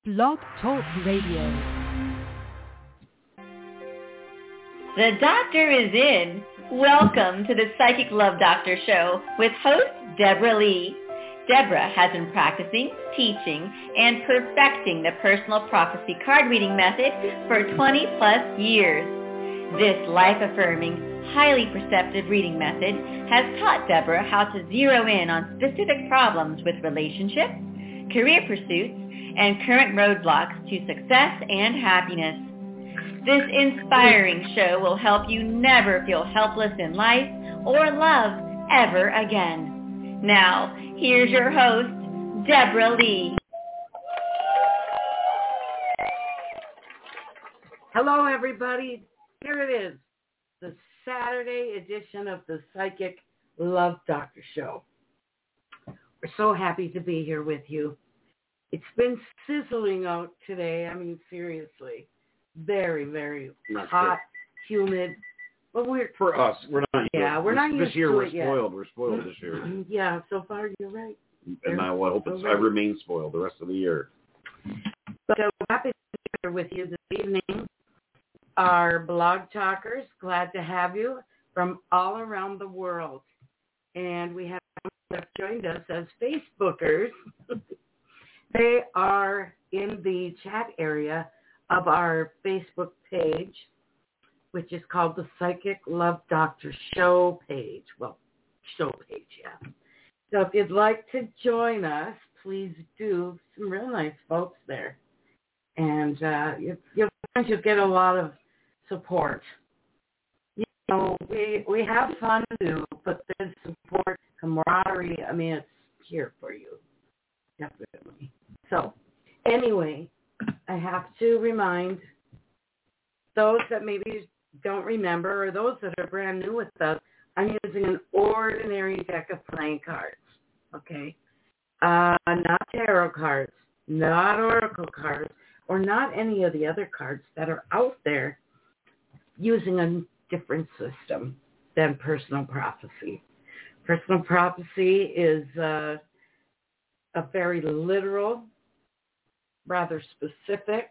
Blog Talk Radio. The doctor is in. Welcome to the Psychic Love Doctor Show with host Deborah Lee. Deborah has been practicing, teaching, and perfecting the personal prophecy card reading method for 20 plus years. This life-affirming, highly perceptive reading method has taught Deborah how to zero in on specific problems with relationships, career pursuits, and current roadblocks to success and happiness. This inspiring show will help you never feel helpless in life or love ever again. Now, here's your host, Deborah Lee. Hello, everybody. Here it is, the Saturday edition of the Psychic Love Doctor Show. We're so happy to be here with you. It's been sizzling out today. I mean, seriously. Very, very not hot, humid. But for us, we're not. Yeah, we're not used this year. To We're it yet. Spoiled. We're spoiled this year. Yeah, so far you're right. And I hope I remain spoiled the rest of the year. So happy to be here with you this evening. Our blog talkers, glad to have you from all around the world. And we have some that joined us as Facebookers. They are in the chat area of our Facebook page, which is called the Psychic Love Doctor Show page. Well, show page, yeah. So if you'd like to join us, please do. Some real nice folks there. And you'll find you'll get a lot of support. You know, we have fun too, but there's support, camaraderie. I mean, it's here for you. Definitely. So, anyway, I have to remind those that maybe don't remember or those that are brand new with us, I'm using an ordinary deck of playing cards, okay? Not tarot cards, not oracle cards, or not any of the other cards that are out there using a different system than personal prophecy. Personal prophecy is a very literal, rather specific,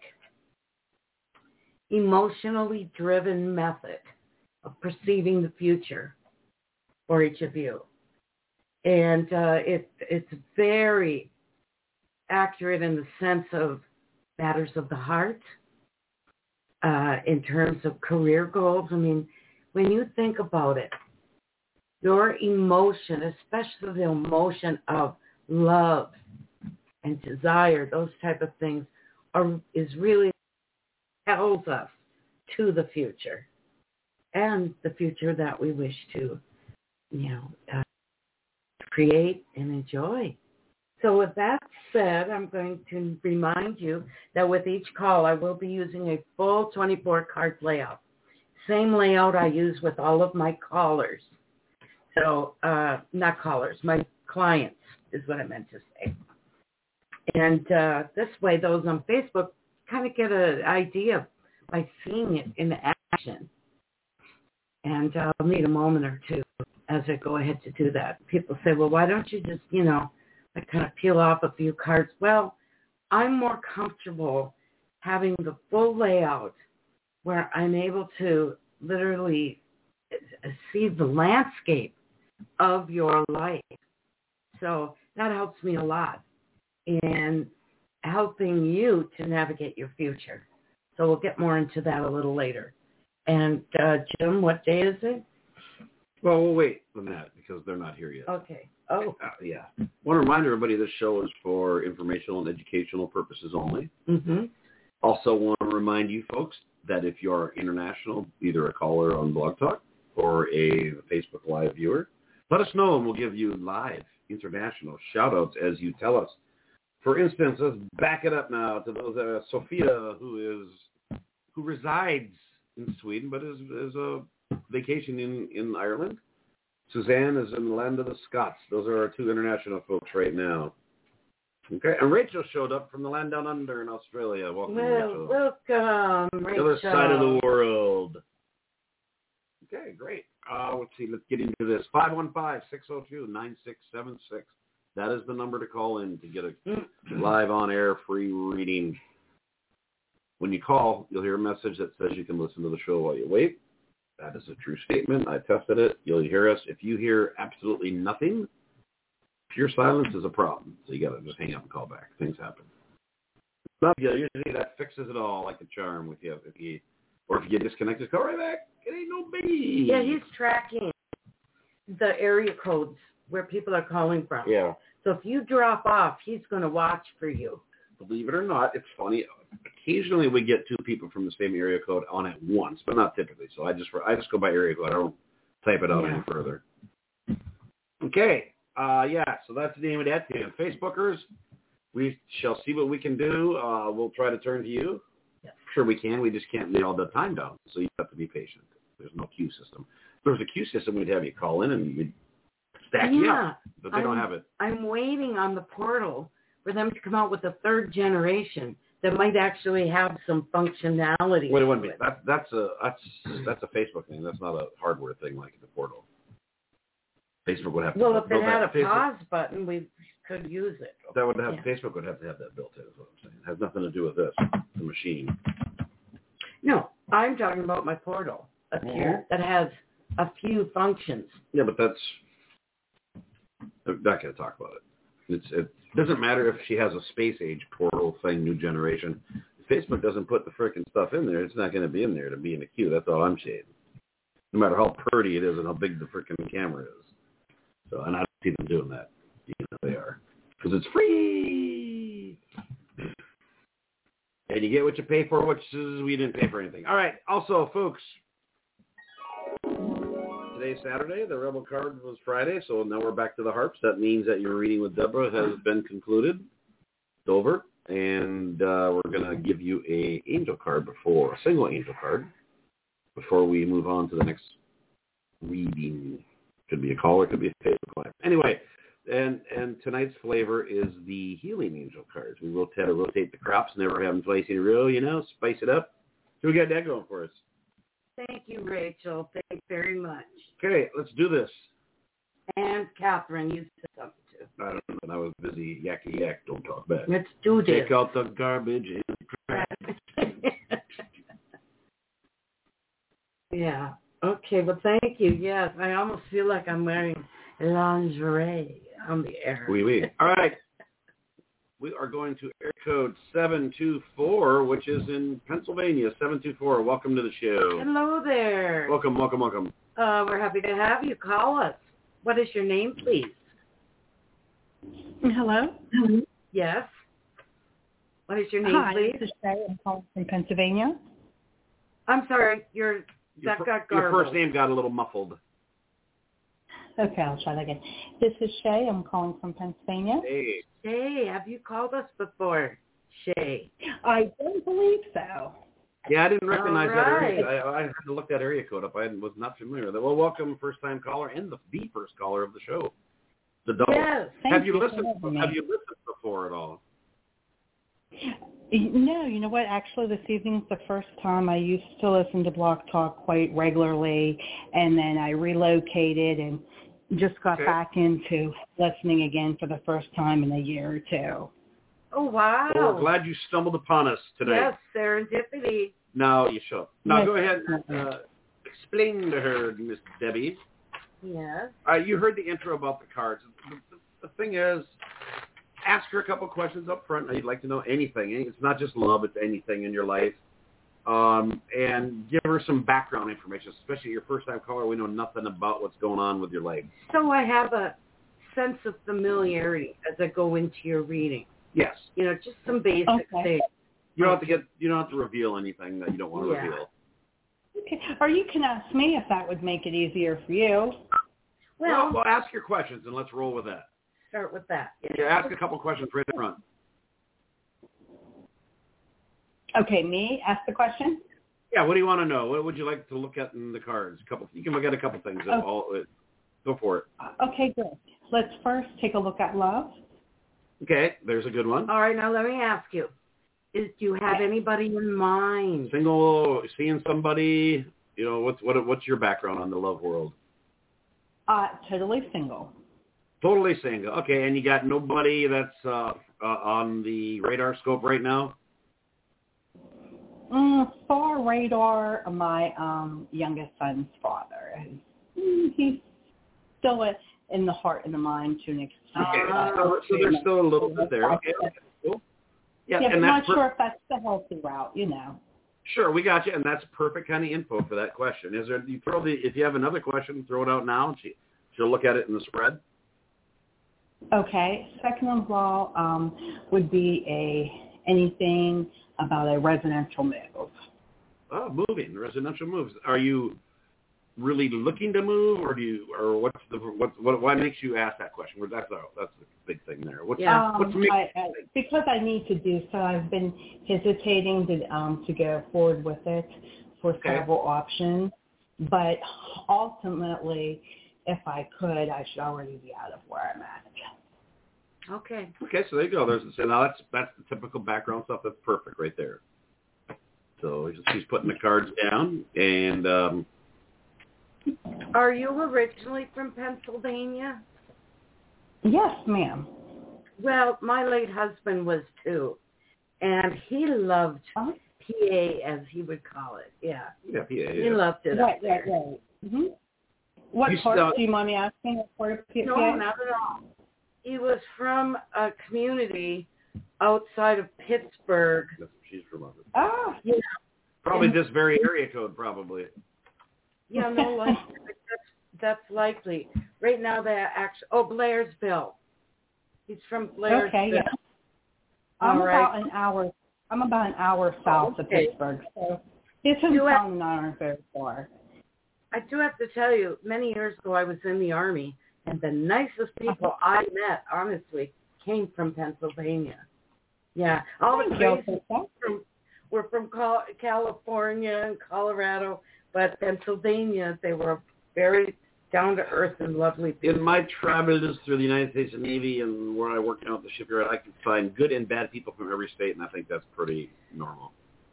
emotionally driven method of perceiving the future for each of you. And it's very accurate in the sense of matters of the heart, in terms of career goals. I mean, when you think about it, your emotion, especially the emotion of love and desire, those type of things, is really tells us to the future and the future that we wish to, create and enjoy. So with that said, I'm going to remind you that with each call, I will be using a full 24-card layout. Same layout I use with all of my callers. So, not callers, my clients is what I meant to say. And this way, those on Facebook kind of get an idea by seeing it in action. And I'll need a moment or two as I go ahead to do that. People say, well, why don't you just, I kind of peel off a few cards. Well, I'm more comfortable having the full layout where I'm able to literally see the landscape of your life. So that helps me a lot in helping you to navigate your future. So we'll get more into that a little later. And Jim, what day is it? Well, we'll wait on that because they're not here yet. Okay. Oh. Yeah. I want to remind everybody this show is for informational and educational purposes only. Mm-hmm. Also want to remind you folks that if you're international, either a caller on Blog Talk or a Facebook Live viewer, let us know and we'll give you live international shout-outs as you tell us. For instance, let's back it up now to those Sophia, who resides in Sweden but is a vacation in Ireland. Suzanne is in the land of the Scots. Those are our two international folks right now. Okay, and Rachel showed up from the land down under in Australia. Welcome, Rachel. Welcome, Rachel. The other side of the world. Okay, great. Let's see. Let's get into this. 515-602-9676. That is the number to call in to get a live on-air free reading. When you call, you'll hear a message that says you can listen to the show while you wait. That is a true statement. I tested it. You'll hear us. If you hear absolutely nothing, pure silence is a problem. So you got to just hang up and call back. Things happen. Usually that fixes it all like a charm with you. If you get disconnected, call right back. It ain't no biggie. Yeah, he's tracking the area codes where people are calling from. Yeah. So if you drop off, he's going to watch for you. Believe it or not, it's funny. Occasionally we get two people from the same area code on at once, but not typically. So I just go by area code. I don't type it out any further. Okay. So that's the name of that. Facebookers, we shall see what we can do. We'll try to turn to you. Yes. Sure we can. We just can't nail the time down. So you have to be patient. There's no queue system. If there was a queue system, we'd have you call in and we'd stack you up. But they don't have it. I'm waiting on the portal for them to come out with a third generation that might actually have some functionality. Wait, it wouldn't be. That's a Facebook thing. That's not a hardware thing like the portal. Facebook would have to. Well, if it had a pause button, we could use it. That would have Facebook would have to have that built in. Is what I'm saying. It has nothing to do with this, the machine. No, I'm talking about my portal up here that has a few functions. Yeah, but I'm not going to talk about it. It doesn't matter if she has a space age portal thing, new generation. If Facebook doesn't put the frickin' stuff in there, it's not going to be in there to be in the queue. That's all I'm saying. No matter how pretty it is and how big the frickin' camera is. So, and I don't see them doing that. They are. Because it's free. And you get what you pay for, which is we didn't pay for anything. All right. Also, folks, today's Saturday. The Rebel card was Friday, so now we're back to the harps. That means that your reading with Deborah has been concluded. It's over. And we're going to give you a single angel card, before we move on to the next reading. Could be a caller, could be a Facebook Live. Anyway, and tonight's flavor is the healing angel cards. We will try to rotate the crops, never have them twice in a row, spice it up. So we got that going for us. Thank you, Rachel. Thank you very much. Okay, let's do this. And Catherine, you said something too. I don't know. I was busy yakky yak. Don't talk back. Let's do this. Take out the garbage and trash. Yeah. Okay, well, thank you. Yes, I almost feel like I'm wearing lingerie on the air. Oui. All right. We are going to air code 724, which is in Pennsylvania. 724, welcome to the show. Hello there. Welcome. We're happy to have you. Call us. What is your name, please? Hello? Yes. What is your name, Hi, please? this is Shay. I'm calling from Pennsylvania. I'm sorry, that got garbled. Your first name got a little muffled. Okay, I'll try that again. This is Shay. I'm calling from Pennsylvania. Hey. Shay, have you called us before, Shay? I don't believe so. Yeah, I didn't recognize that area. Right. I had to look that area code up. I was not familiar with it. Well, welcome, first-time caller and the first caller of the show. The double. Yes. Have you listened before at all? No, you know what? Actually, this evening's the first time. I used to listen to Blog Talk quite regularly, and then I relocated and just got back into listening again for the first time in a year or two. Oh, wow. Well, we're glad you stumbled upon us today. Yes, serendipity. Now you show. Now Yes. Go ahead and explain to her, Miss Debbie. Yes. You heard the intro about the cards. The thing is, ask her a couple questions up front. You'd like to know anything. It's not just love, it's anything in your life. And give her some background information, especially your first-time caller. We know nothing about what's going on with your life. So I have a sense of familiarity as I go into your reading. Yes. Just some basic things. You don't have to reveal anything that you don't want to reveal. Okay. Or you can ask me if that would make it easier for you. Well, ask your questions and let's roll with that. Start with that. Yeah, ask a couple questions right in front. Okay, me? Ask the question? Yeah, what do you want to know? What would you like to look at in the cards? You can look at a couple things. Go for it. Okay, good. Let's first take a look at love. Okay, there's a good one. All right, now let me ask you. Do you have anybody in mind? Single, seeing somebody, what's your background on the love world? Totally single. Totally single. Okay, and you got nobody that's on the radar scope right now? For radar, my youngest son's father. He's still in the heart and the mind to an extent. So there's still a little bit there. Okay, cool. Yeah, yeah, and I'm not that's sure if that's the healthy route, you know. Sure, we got you, and that's perfect kind of info for that question. Is there? If you have another question, throw it out now, and she'll look at it in the spread. Okay. Second of all, would be anything about a residential move. Oh, moving, residential moves. Are you really looking to move, or why makes you ask that question? That's the big thing there. Because I need to do so. I've been hesitating to go forward with it for several options, but ultimately, if I could, I should already be out of where I'm at. Okay. Okay, so there you go. Now that's the typical background stuff. That's perfect right there. So she's putting the cards down, and are you originally from Pennsylvania? Yes, ma'am. Well, my late husband was too, and he loved PA, as he would call it. Yeah. Yeah, PA. Yeah. He loved it. Right. Mm-hmm. What part do you mind me asking? What part of PA? No, not at all. He was from a community outside of Pittsburgh. That's where she's from. Yeah. Probably this very area code, probably. Yeah, no, that's likely. Right now, Blairsville. He's from Blairsville. Okay, yeah. I'm about an hour south of Pittsburgh, so this is not very far. I do have to tell you, many years ago, I was in the Army, and the nicest people I met, honestly, came from Pennsylvania. Yeah, all the crazy were from California and Colorado, but Pennsylvania, they were very down-to-earth and lovely people. In my travels through the United States Navy and where I work out at the shipyard, I can find good and bad people from every state, and I think that's pretty normal.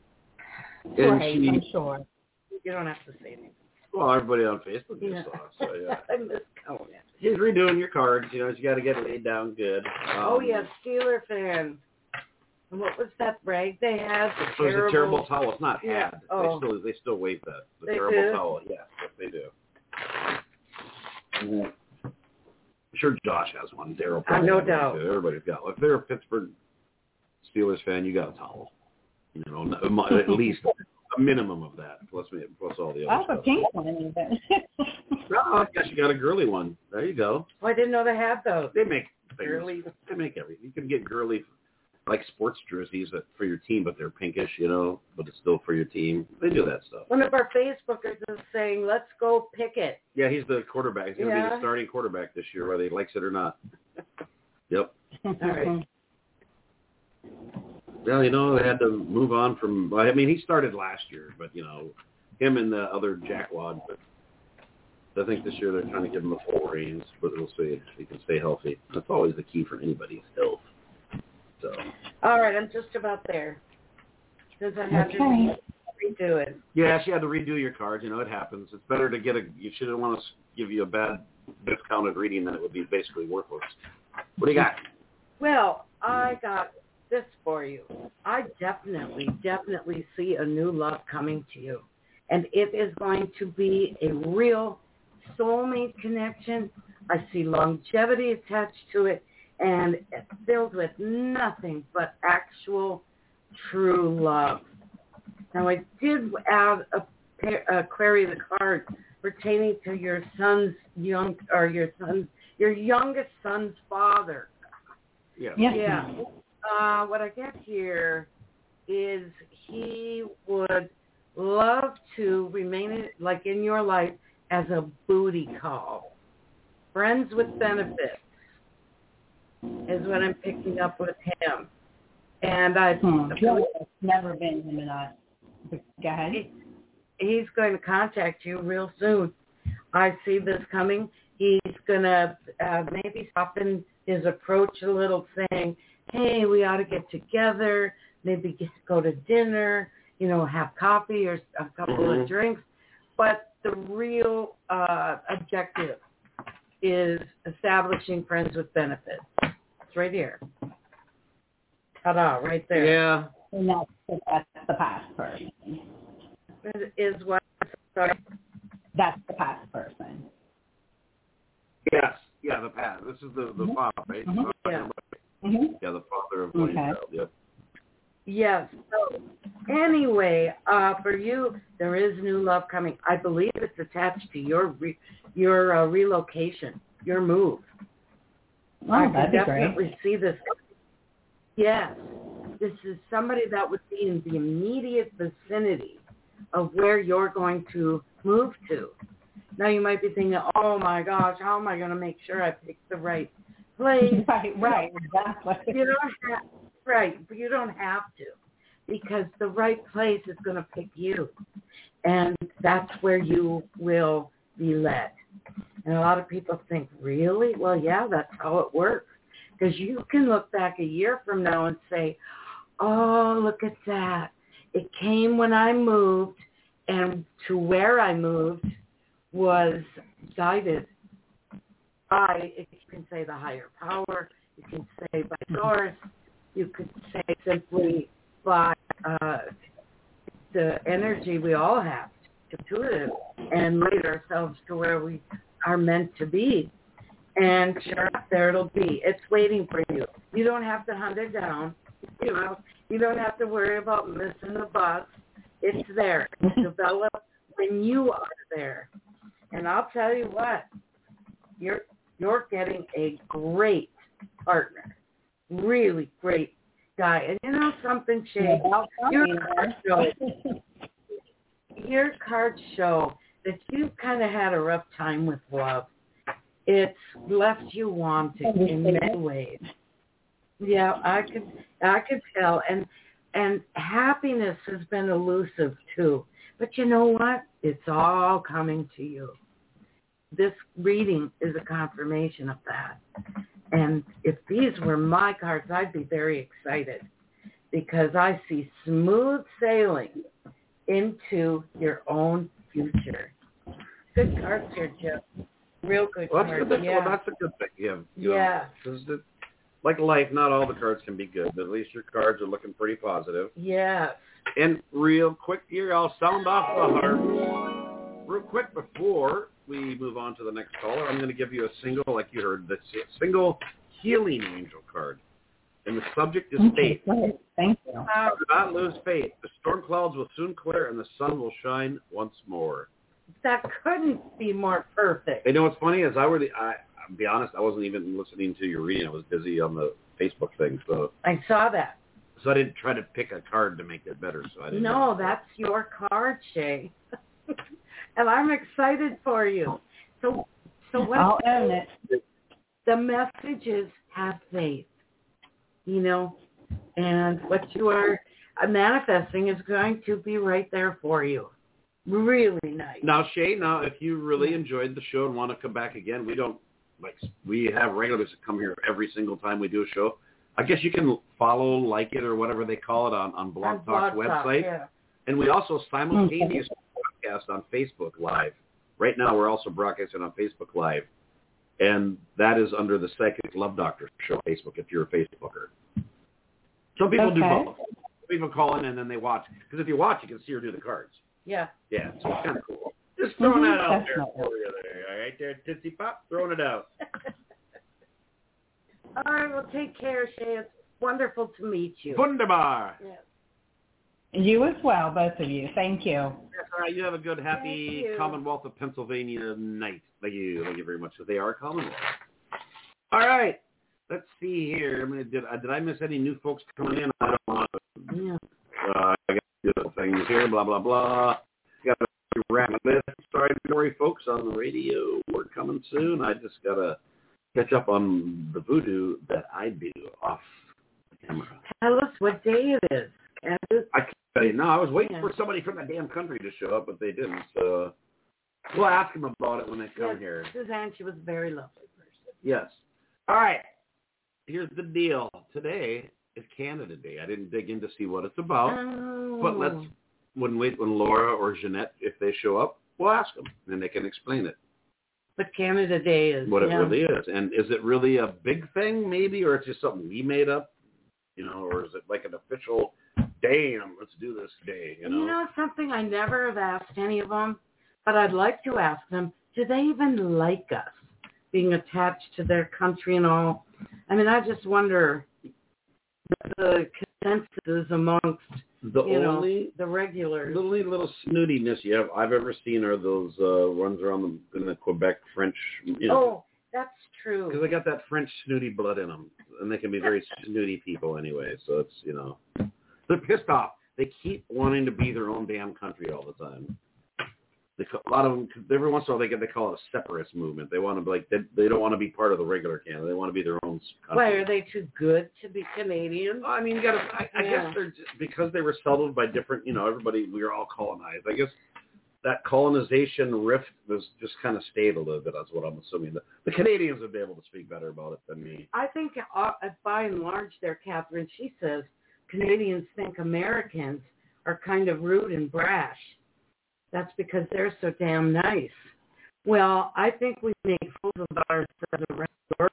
Right, I'm sure. You don't have to say anything. Well, everybody on Facebook just saw, so yeah. I miss Conan. He's redoing your cards. You got to get it laid down good. Yeah, Steeler fans. And what was that rag they had? It was a terrible towel. It's not had. Oh. They still wave that. The they terrible do? towel. Yes, they do. Mm-hmm. I'm sure Josh has one. Daryl probably no has doubt. one too. Everybody's got. If they're a Pittsburgh Steelers fan, you got a towel. At least a minimum of that, plus all the other I have stuff. a pink one even. I guess you got a girly one. There you go. Oh, I didn't know they had those. They make girly. They make everything. You can get girly, like sports jerseys for your team, but they're pinkish, but it's still for your team. They do that stuff. One of our Facebookers is saying, "Let's go Pickett." Yeah, he's the quarterback. He's going to be the starting quarterback this year, whether he likes it or not. Yep. All right. Well, they had to move on from. He started last year, but him and the other jackwad. But I think this year they're trying to give him the full reins, but we'll see if he can stay healthy. That's always the key for anybody's health. So. All right, I'm just about there. Because I have to redo it. Yeah, she had to redo your cards. It happens. It's better to get you shouldn't want to give you a bad discounted reading than it would be basically worthless. What do you got? Well, I got this for you. I definitely see a new love coming to you. And it is going to be a real soulmate connection. I see longevity attached to it, and it's filled with nothing but actual true love. Now, I did add a query of the card pertaining to your youngest son's father. Yeah. Yeah. What I get here is he would love to remain in your life as a booty call. Friends with benefits is what I'm picking up with him. And I've never been him and I. Go ahead. He's going to contact you real soon. I see this coming. He's going to maybe soften his approach a little, saying, hey, we ought to get together, maybe go to dinner, have coffee or a couple of drinks. But the real objective is establishing friends with benefits. It's right here. Ta-da, right there. Yeah. And that's the past person. Is what? Sorry. That's the past person. Yes. Yeah, the past. This is the father, right? Mm-hmm. Yeah. Yeah, the father of Blaine Child. Yep. Yes. So anyway, for you, there is new love coming. I believe it's attached to your relocation, your move. I can definitely see this. Yes. This is somebody that would be in the immediate vicinity of where you're going to move to. Now you might be thinking, oh my gosh, how am I going to make sure I pick the right place? Right, exactly. But you don't have to, because the right place is going to pick you, and that's where you will be led. And a lot of people think, really? Well, yeah, that's how it works, because you can look back a year from now and say, oh, look at that. It came when I moved, and to where I moved was guided by, you can say, the higher power. You can say by source. You could say simply by the energy we all have, intuitive, and lead ourselves to where we are meant to be. And sure, there it'll be. It's waiting for you. You don't have to hunt it down. You don't have to worry about missing the bus. It's there. It's developed when you are there. And I'll tell you what, you're getting a great partner. Really great guy. And you know something, Shay? Your cards show that you've kind of had a rough time with love. It's left you wanting in many ways. Yeah, I could tell. And happiness has been elusive too. But you know what? It's all coming to you. This reading is a confirmation of that. And if these were my cards, I'd be very excited, because I see smooth sailing into your own future. Good cards here, Jeff. Real good cards. Yeah. Well, that's a good thing. Yeah. Like life, not all the cards can be good, but at least your cards are looking pretty positive. Yeah. And real quick here, I'll sound off the harp. Real quick before we move on to the next caller, I'm going to give you a single, like you heard, the single healing angel card. And the subject is faith. Thank you. Do not lose faith. The storm clouds will soon clear and the sun will shine once more. That couldn't be more perfect. You know what's funny is I'll be honest, I wasn't even listening to your reading. I was busy on the Facebook thing. So I saw that. So I didn't try to pick a card to make it better. So I didn't. No, that's your card, Shay. And I'm excited for you. So what? I'll own it. The message is have faith, and what you are manifesting is going to be right there for you. Really nice. Now, Shay, if you really enjoyed the show and want to come back again, we have regulars that come here every single time we do a show. I guess you can follow, like it, or whatever they call it on Blog Talk's website. Yeah. And we also simultaneously broadcast on Facebook Live. Right now, we're also broadcasting on Facebook Live. And that is under the Psychic Love Doctor Show Facebook, if you're a Facebooker. Some people do both. People call in and then they watch. Because if you watch, you can see her do the cards. Yeah. Yeah, so it's kind of cool. Just throwing that out there for you there. All right, there, Tootsie Pop, throwing it out. All right, well, take care, Shay. It's wonderful to meet you. Wunderbar. Yes. You as well, both of you. Thank you. All right, you have a good, happy Commonwealth of Pennsylvania night. Thank you very much. Because they are Commonwealth. All right, let's see here. Did I miss any new folks coming in? I don't want to. Yeah. I got good things here. Blah blah blah. Got to wrap this. Sorry, folks on the radio. We're coming soon. I just gotta catch up on the voodoo that I do off the camera. Tell us what day it is. I can't tell you. No, I was waiting for somebody from the damn country to show up, but they didn't. So we'll ask them about it when they come here. Suzanne, she was a very lovely person. Yes. All right. Here's the deal. Today is Canada Day. I didn't dig in to see what it's about, but when Laura or Jeanette, if they show up, we'll ask them, and they can explain it. But Canada Day is what it really is. And is it really a big thing, maybe, or it's just something we made up, or is it like an official, damn, let's do this day, Something I never have asked any of them, but I'd like to ask them, do they even like us being attached to their country and all? I mean, I just wonder the consensus amongst the regulars. The only little snootiness I've ever seen are those ones around in the Quebec French. Oh, that's true. Because they got that French snooty blood in them, and they can be very snooty people anyway. So it's they're pissed off. They keep wanting to be their own damn country all the time. A lot of them, every once in a while, they call it a separatist movement. They want to be like they don't want to be part of the regular Canada. They want to be their own country. Why, are they too good to be Canadian? I mean, I guess they're just, because they were settled by different. Everybody, we were all colonized. I guess that colonization rift was just kind of stayed a little bit. That's what I'm assuming. The Canadians would be able to speak better about it than me. I think by and large, there, Catherine. She says Canadians think Americans are kind of rude and brash. That's because they're so damn nice. Well, I think we make fools of ourselves around the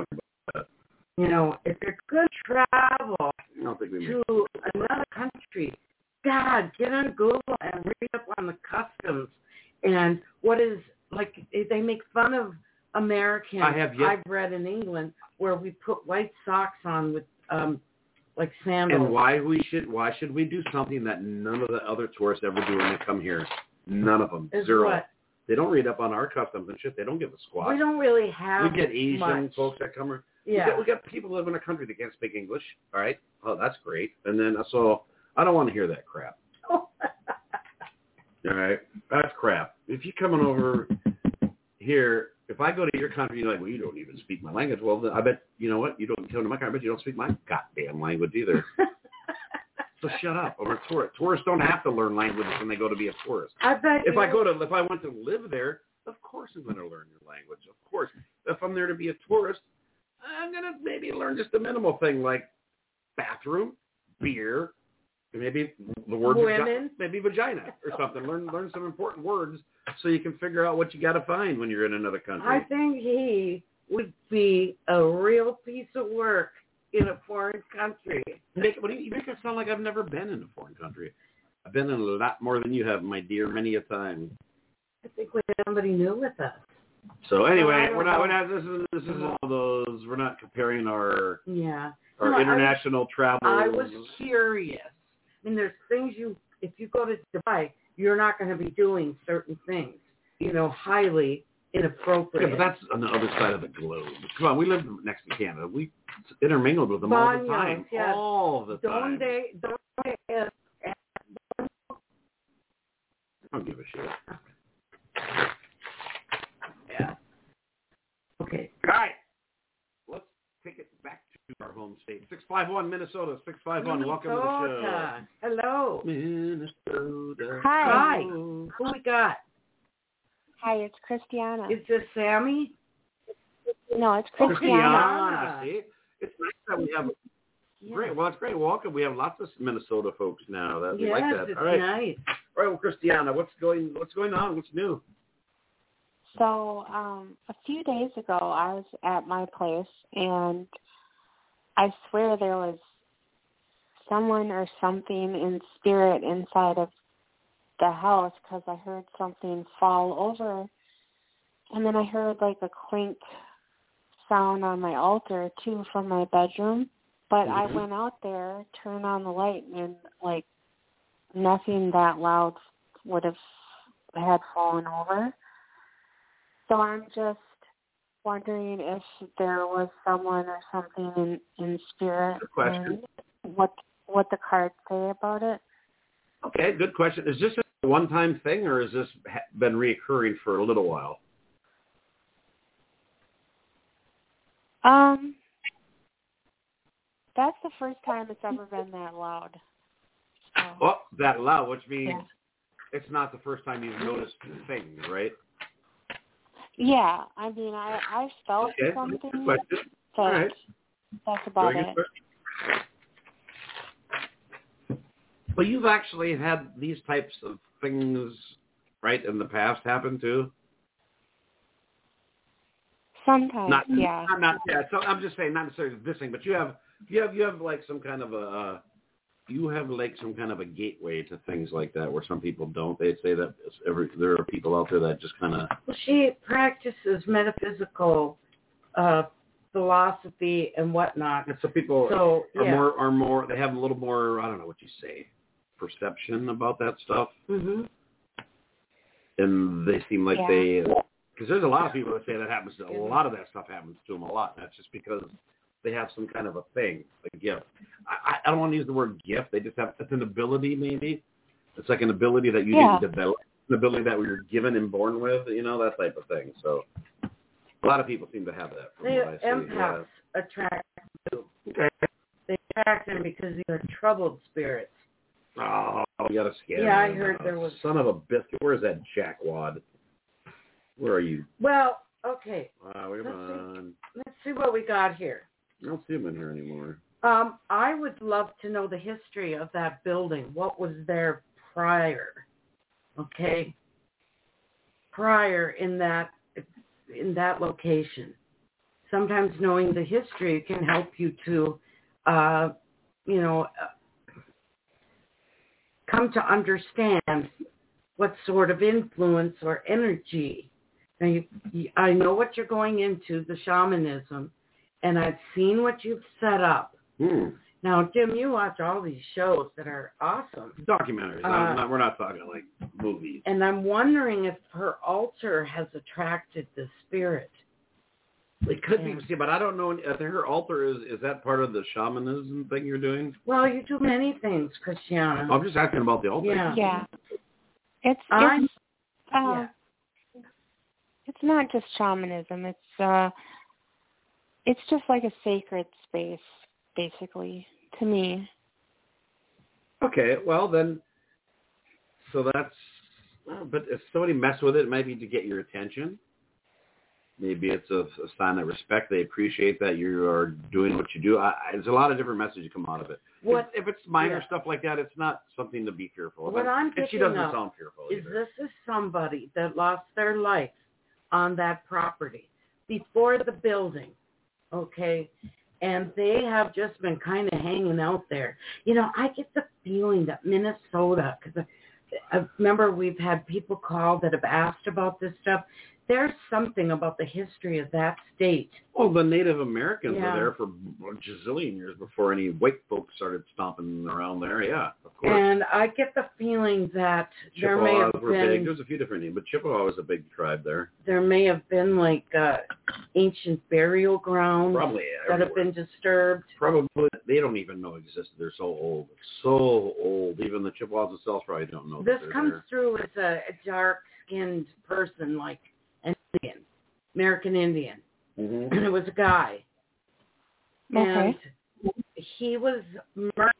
world. If you're going to travel to another country, God, get on Google and read up on the customs and what is, like, they make fun of Americans. I've read in England where we put white socks on with, like sandals. And why should we do something that none of the other tourists ever do when they come here? None of them. Zero. What? They don't read up on our customs and shit. They don't give a squat. We don't really have We get Asian much. folks that come here. Yeah. We got people live in a country that can't speak English. All right. Oh, that's great. And then, so I don't want to hear that crap. All right. That's crap. If you're coming over here, if I go to your country, you're like, well, you don't even speak my language. Well, then I bet, you know what? You don't come to my country, but you don't speak my goddamn language either. So shut up. I'm a tourist. Tourists don't have to learn languages when they go to be a tourist. If I want to live there, of course I'm going to learn your language. Of course. If I'm there to be a tourist, I'm going to maybe learn just a minimal thing like bathroom, beer, maybe the word women, maybe vagina or something. Learn some important words so you can figure out what you got to find when you're in another country. I think he would be a real piece of work in a foreign country. You make it sound like I've never been in a foreign country. I've been in a lot more than you have, my dear, many a time. I think we have somebody new with us. So anyway, we're not. This is one of those. We're not comparing our international travel. I was curious. I mean, there's things if you go to Dubai, you're not going to be doing certain things. Highly inappropriate. Yeah, but that's on the other side of the globe. Come on, we live next to Canada. We intermingled with them all the time. Yes. All the time. I don't give a shit. Yeah. Okay. All right. Let's take it back to our home state. 651 Minnesota. 651. Welcome to the show. Hello. Minnesota. Hi. Who we got? Hi, it's Christiana. Is this Sammy? No, it's Christiana. See? It's nice that we have great. Well, it's great. Welcome. We have lots of Minnesota folks now that we like that. It's all right. Nice. All right, well, Christiana, what's going on? What's new? So, a few days ago, I was at my place, and I swear there was someone or something in spirit inside of the house because I heard something fall over, and then I heard like a clink sound on my altar too from my bedroom. But I went out there, turned on the light, and like nothing that loud would have had fallen over. So I'm just wondering if there was someone or something in spirit. Good question. And what the cards say about it. Okay, good question. Is this a one-time thing, or has this been reoccurring for a little while? That's the first time it's ever been that loud. So, Oh, that loud, which means it's not the first time you've noticed things, right? Yeah, I mean, I've felt something, Good question. but all right. that's about Very it. good question. Well, you've actually had these types of things, right, in the past happen too? Sometimes, yeah. So I'm just saying, not necessarily this thing, but you have like some kind of a gateway to things like that, where some people don't. They say that there are people out there that just kind of. Well, she practices metaphysical philosophy and whatnot. And so people are more. They have a little more. I don't know what you say, perception about that stuff. Mm-hmm. And they seem like they. Because there's a lot of people that say that happens. A lot of that stuff happens to them a lot. And that's just because they have some kind of a thing, a gift. I don't want to use the word gift. They just have, it's an ability maybe. It's like an ability that you didn't develop, an ability that we were given and born with, that type of thing. So a lot of people seem to have that. From what I see. Empaths attract you. Okay. They attract them because they're troubled spirits. Oh, you got to scare Yeah, I heard there was. Son of a biscuit. Where's that jackwad? Where are you? Well, okay. Let's see what we got here. I don't see him in here anymore. I would love to know the history of that building. What was there prior? Okay. Prior in that location. Sometimes knowing the history can help you to, come to understand what sort of influence or energy. Now, I know what you're going into, the shamanism, and I've seen what you've set up. Now, Jim, you watch all these shows that are awesome. Documentaries. We're not talking like movies. And I'm wondering if her altar has attracted the spirit. It could be, but I don't know. I think her altar is that part of the shamanism thing you're doing? Well, you do many things, Christiana. I'm just asking about the altar. Yeah. It's not just shamanism. It's just like a sacred space, basically, to me. Okay, well then, but if somebody mess with it, maybe to get your attention. Maybe it's a sign of respect. They appreciate that you are doing what you do. There's a lot of different messages come out of it. If it's minor stuff like that, it's not something to be fearful of. What I'm picking she doesn't up sound fearful is either. this is somebody that lost their life on that property before the building, okay? And they have just been kind of hanging out there. I get the feeling that Minnesota, because I remember we've had people call that have asked about this stuff. There's something about the history of that state. Well, the Native Americans were there for a gazillion years before any white folks started stomping around there. Yeah, of course. And I get the feeling that there may have been... big. There's a few different names, but Chippewa was a big tribe there. There may have been like ancient burial grounds that have been disturbed. Probably. They don't even know existed. They're so old. So old. Even the Chippewas themselves probably don't know. This comes through as a dark-skinned person, like an Indian, American Indian. Mm-hmm. And it was a guy. Okay. And he was murdered.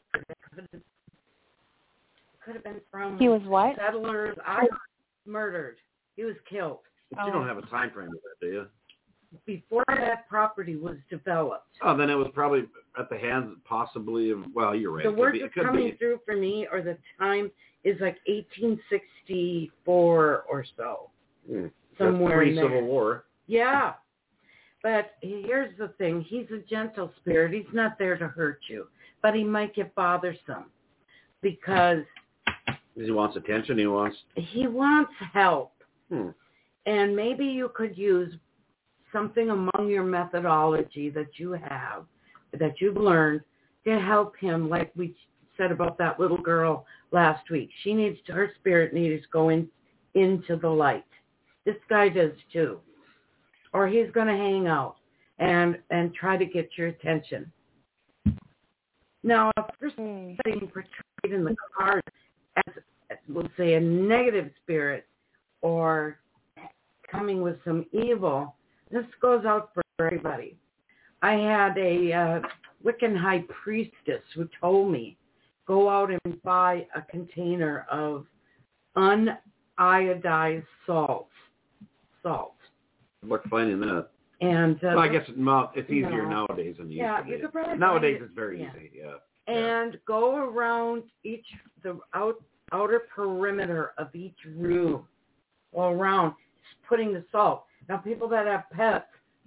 Could have been from He was what? settlers. Murdered. He was killed. But you don't have a time frame of that, do you? Before that property was developed. Oh, then it was probably at the hands possibly of, well, you're right. The word that's coming through for me, or the time, is like 1864 or so. Somewhere in there. Pre-Civil War. Yeah. But here's the thing. He's a gentle spirit. He's not there to hurt you. But he might get bothersome because... He wants attention. He wants help. And maybe you could use something among your methodology that you have, that you've learned, to help him, like we said about that little girl last week. Her spirit needs to go into the light. This guy does too. Or he's going to hang out and try to get your attention. Now, if there's something portrayed in the card as, we'll say, a negative spirit or coming with some evil, this goes out for everybody. I had a Wiccan high priestess who told me, go out and buy a container of uniodized salt. Good luck finding that. And I guess it's easier nowadays than it used to be. You could probably nowadays it's very easy. Yeah. And go around the outer perimeter of each room, all around, putting the salt. Now, people that have pets,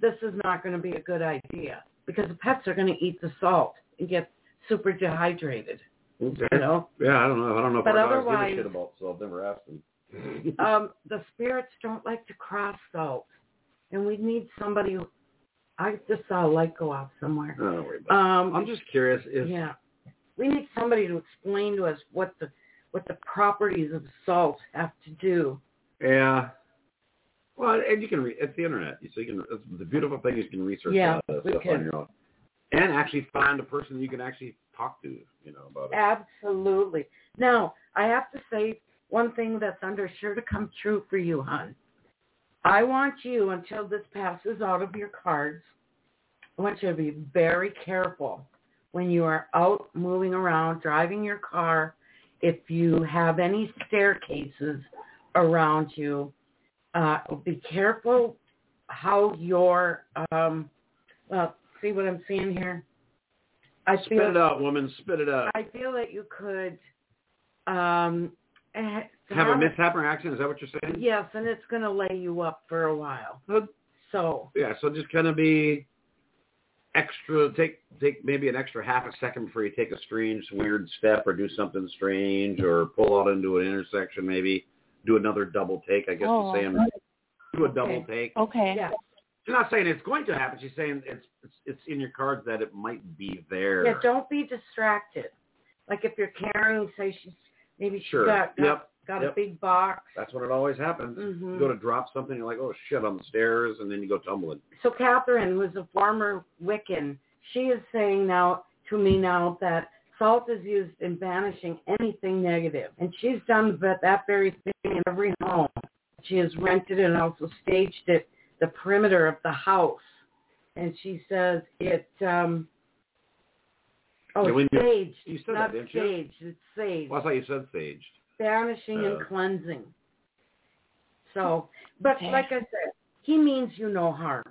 this is not going to be a good idea because the pets are going to eat the salt and get super dehydrated. Okay. You know? Yeah, I don't know. I don't know if But our dogs give otherwise- a shit about salt. I've never asked them. The spirits don't like to cross salt. And we need somebody who, I just saw a light go off somewhere. Oh, don't worry about it. I'm just curious if Yeah. We need somebody to explain to us what the properties of salt have to do. Yeah. Well, and you can it's the internet. So you can. The beautiful thing is you can research Yeah, stuff we on can. your own, and actually find a person you can actually talk to. About it. Absolutely. Now, I have to say one thing that's sure to come true for you, hon. I want you, until this passes out of your cards, I want you to be very careful when you are out moving around, driving your car. If you have any staircases around you, be careful how your, see what I'm seeing here? Spit it out, woman. Spit it out. I feel that you could have a mishap or accident. Is that what you're saying? Yes, and it's going to lay you up for a while. So just kind of be extra. Take maybe an extra half a second before you take a strange, weird step or do something strange or pull out into an intersection. Maybe do another double take. I guess she's saying do a double take. Okay. Yeah. She's not saying it's going to happen. She's saying it's in your cards that it might be there. Yeah, don't be distracted. Like if you're carrying, say she's Sure. got a big box. That's when it always happens. Mm-hmm. You go to drop something, you're like, oh shit, on the stairs, and then you go tumbling. So Catherine, who's a former Wiccan, she is saying to me now that salt is used in banishing anything negative. And she's done that very thing in every home. She has rented and also staged it, the perimeter of the house. And she says it, it's saged. You said not that, didn't you? staged. It's saged. Well, I thought you said saged. Banishing and cleansing. So, but like I said, he means you no harm.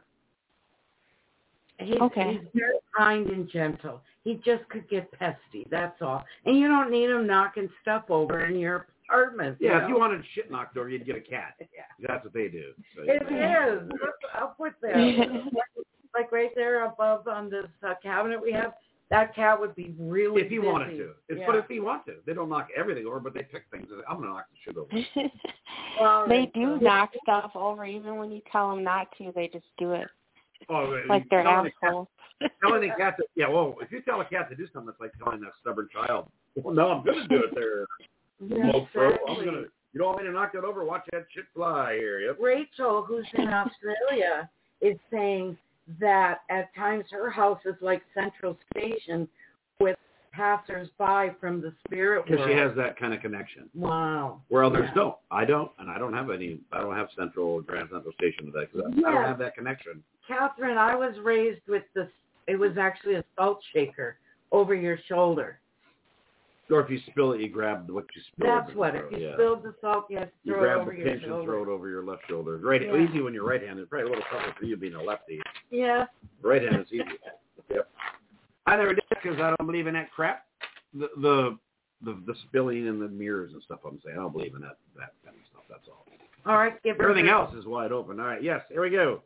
He's very kind and gentle. He just could get pesty, that's all. And you don't need him knocking stuff over in your apartment. Yeah, if you wanted shit knocked over, you'd get a cat. Yeah. That's what they do. So, it is. What's up with that? Like right there above on this cabinet we have, that cat would be really if he busy. wanted to. But if he wants to. They don't knock everything over, but they pick things. I'm going to knock the shit over. Well, they do knock stuff over. Even when you tell them not to, they just do it. Oh, like they're assholes. Telling a cat if you tell a cat to do something, it's like telling that stubborn child, well, no, I'm going to do it there. Exactly. You don't want me to knock that over? Watch that shit fly here. Yep. Rachel, who's in Australia, is saying that at times her house is like Central Station with passers-by from the spirit world. Because she has that kind of connection. Wow. Where others don't. I don't have Central or Grand Central Station with that because I don't have that connection. Catherine, I was raised with this. It was actually a salt shaker over your shoulder. Or if you spill it, you grab what you spilled. That's what. If you spilled the salt, you have to throw it over your shoulder. You grab the pinch and throw it over your left shoulder. Right, easy when you're right-handed. Probably a little tougher for you being a lefty. Yeah. Right-handed is easy. Yep. I never did because I don't believe in that crap. The spilling and the mirrors and stuff. I'm saying I don't believe in that kind of stuff. That's all. All right. Everything else is wide open. All right. Yes. Here we go.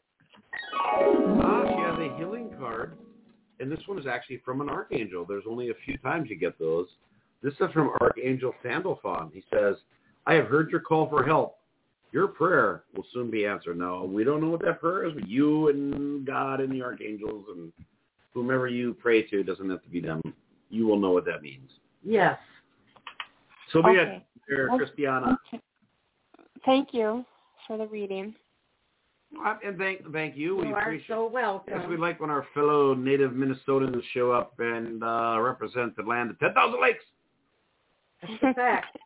She has a healing card, and this one is actually from an archangel. There's only a few times you get those. This is from Archangel Sandalphon. He says, I have heard your call for help. Your prayer will soon be answered. Now, we don't know what that prayer is, but you and God and the archangels and whomever you pray to doesn't have to be them. You will know what that means. Yes. So be it, Christiana. Thank you for the reading. And thank you. We are appreciate so welcome. Yes, we like when our fellow native Minnesotans show up and represent the land of 10,000 lakes. That's a fact.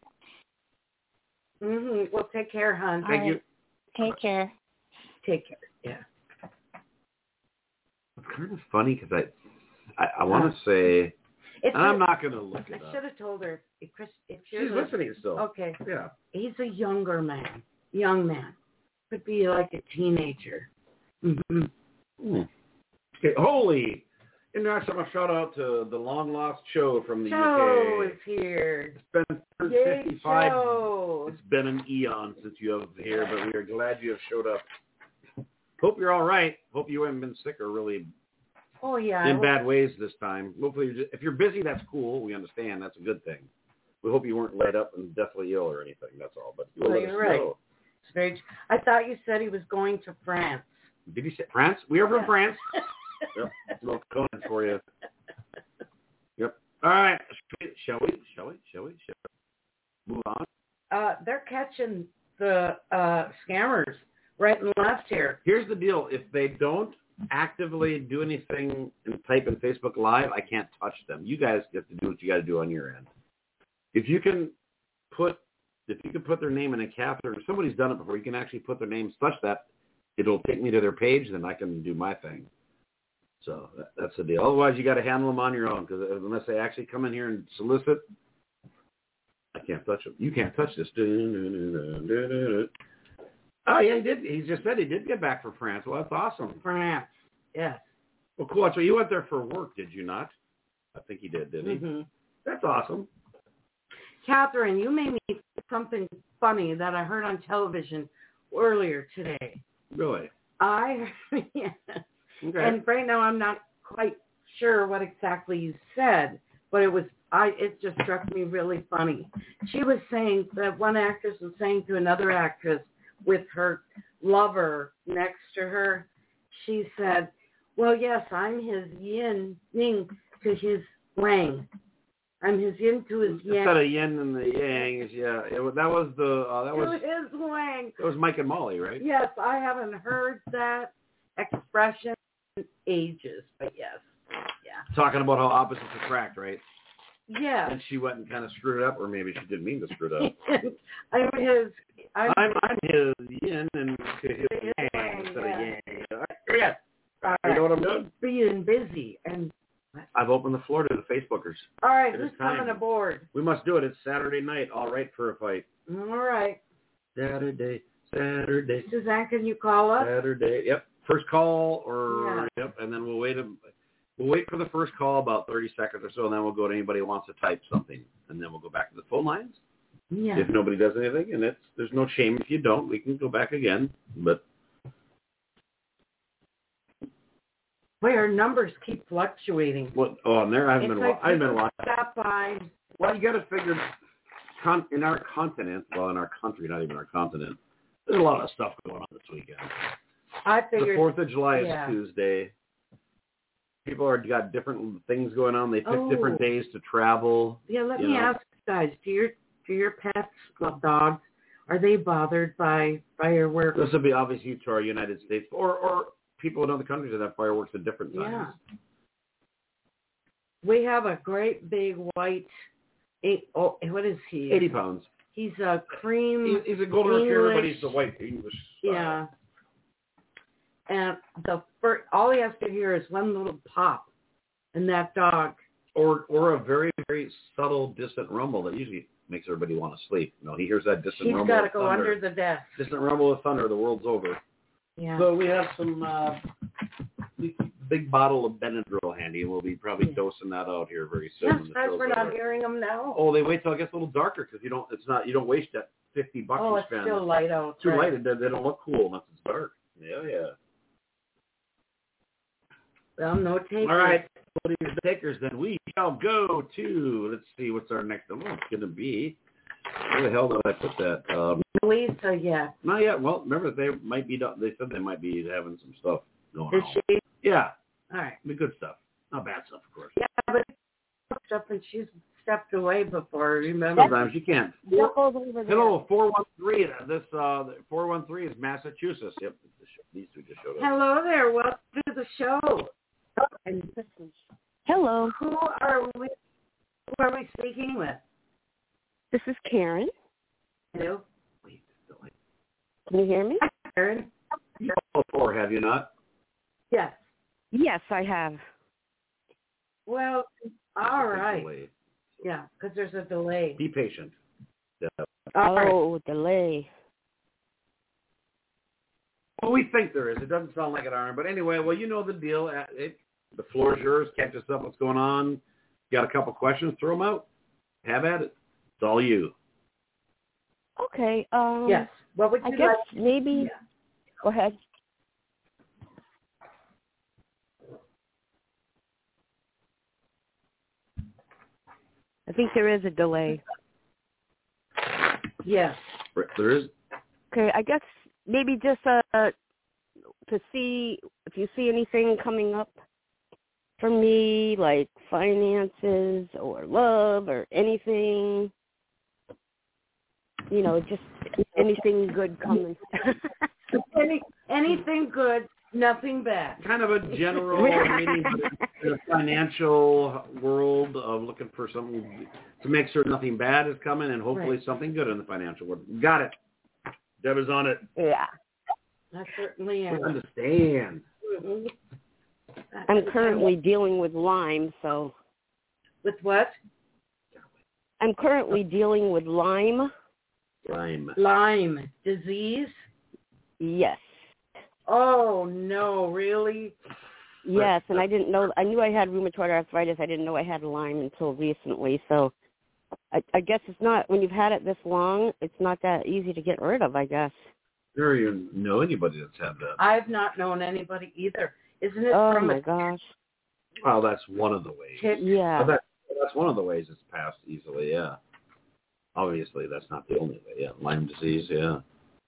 Well, take care, hon. Thank you. Take care. Take care. Yeah. It's kind of funny because I want to say, and I'm not going to look it up. I should have told her. If she's listening still. Okay. Yeah. He's a young man. Could be like a teenager. Mm-hmm. Okay. Holy. International shout out to the long lost Cho from the Cho UK. is here. It's been 55. Cho. It's been an eon since you have here, but we are glad you have showed up. Hope you're all right. Hope you haven't been sick or really in bad ways this time. Hopefully, if you're busy, that's cool. We understand. That's a good thing. We hope you weren't laid up and deathly ill or anything. That's all. But you're right. It's very. I thought you said he was going to France. Did you say France? We are from France. Yep. A little Conan for you. Yep. All right. Shall we move on? They're catching the scammers right and left here. Here's the deal. If they don't actively do anything and type in Facebook Live, I can't touch them. You guys get to do what you got to do on your end. If you can put their name in a catheter, somebody's done it before, you can actually put their name such that it'll take me to their page, then I can do my thing. So that's the deal. Otherwise, you got to handle them on your own, because unless they actually come in here and solicit, I can't touch them. You can't touch this. Oh, yeah, he did. He just said he did get back from France. Well, that's awesome. France, yes. Well, cool. So you went there for work, did you not? I think he did, didn't he? Mm-hmm. That's awesome. Catherine, you made me think something funny that I heard on television earlier today. Really? Yes. Okay. And right now I'm not quite sure what exactly you said, but it just struck me really funny. She was saying that one actress was saying to another actress with her lover next to her, she said, well, yes, I'm his yin to his yang. I'm his yin to his yang. Instead of yin and the yang, that was his wang. That was Mike and Molly, right? Yes, I haven't heard that expression in ages, but yes, yeah. Talking about how opposites attract, right? Yeah. And she went and kind of screwed it up, or maybe she didn't mean to screw it up. I'm his yin and his yang instead of yang. Yes. All you know what I'm doing? Being busy and. I've opened the floor to the Facebookers. All right, who's coming aboard? We must do it. It's Saturday night. All right for a fight. All right. Saturday. Suzanne, can you call us? Saturday. Yep. First call yep. And then we'll wait for the first call about 30 seconds or so, and then we'll go to anybody who wants to type something, and then we'll go back to the phone lines. Yeah. If nobody does anything, and there's no shame if you don't. We can go back again, but. Boy, our numbers keep fluctuating. What? Oh, and there I haven't been watching. Stop by. Well, you got to figure in our continent, in our country, not even our continent, there's a lot of stuff going on this weekend. I figured the 4th of July is Tuesday. People got different things going on. They pick different days to travel. Yeah, let me ask you guys: Do your pets, dogs, are they bothered by fireworks? This would be obviously to our United States or people in other countries that have fireworks at different times. Yeah. We have a great big white, what is he? 80 pounds. He's a cream He's a golden retriever, but English. he's the white English style. Yeah. And all he has to hear is one little pop, and that dog. Or a very, very subtle, distant rumble that usually makes everybody want to sleep. He hears that distant rumble. He's got to go under the desk. Distant rumble of thunder, the world's over. Yeah. So we have some big bottle of Benadryl handy, and we'll be probably dosing that out here very soon. Yes, guys, we're not hearing them now. Oh, they wait till it gets a little darker because you don't waste that $50 you spend. Oh, it's still light out. Too light, they don't look cool unless it's dark. Yeah. Well, no takers. All right, what are your takers? Then we shall go to. Let's see, what's our next one? It's going to be. Where the hell did I put that? Lisa, yeah. Not yet. Well, remember they said they might be having some stuff going Did on. she? Yeah. All right. The good stuff. Not bad stuff, of course. Yeah, but stuff, and she's stepped away before, remember? Sometimes you can't. Hello, 413. This 413 is Massachusetts. Yep. These two just showed up. Hello there. Welcome to the show. Hello. Who are we speaking with? This is Karen. Hello. Can you hear me? Hi, Karen. You've called before, have you not? Yes. Yes, I have. Well, all right. Yeah, because there's a delay. Be patient. Yeah. Delay. Well, we think there is. It doesn't sound like it, Aaron. But anyway, well, you know the deal. The floor is yours. Catch us up. What's going on? Got a couple questions? Throw them out. Have at it. It's all you. Okay. Yes. What would you I guess maybe. Yeah. Go ahead. I think there is a delay. Yes. There is. Okay, I guess maybe just to see if you see anything coming up for me, like finances or love or anything, just anything good coming. Anything good, nothing bad. Kind of a general meaning in the financial world of looking for something to make sure nothing bad is coming and hopefully something good in the financial world. Got it. Deb is on it. Yeah. I certainly am. I understand. Mm-hmm. I'm currently dealing with Lyme, so. With what? I'm currently dealing with Lyme. Lyme disease? Yes. Oh, no, really? Yes, and I didn't know. I knew I had rheumatoid arthritis. I didn't know I had Lyme until recently. So I guess it's not, when you've had it this long, it's not that easy to get rid of, I guess. Sure, you know anybody that's had that. I've not known anybody either. Isn't it? Oh, my gosh. Well, that's one of the ways. Yeah. That's one of the ways it's passed easily, yeah. Obviously, that's not the only way, yeah. Lyme disease, yeah.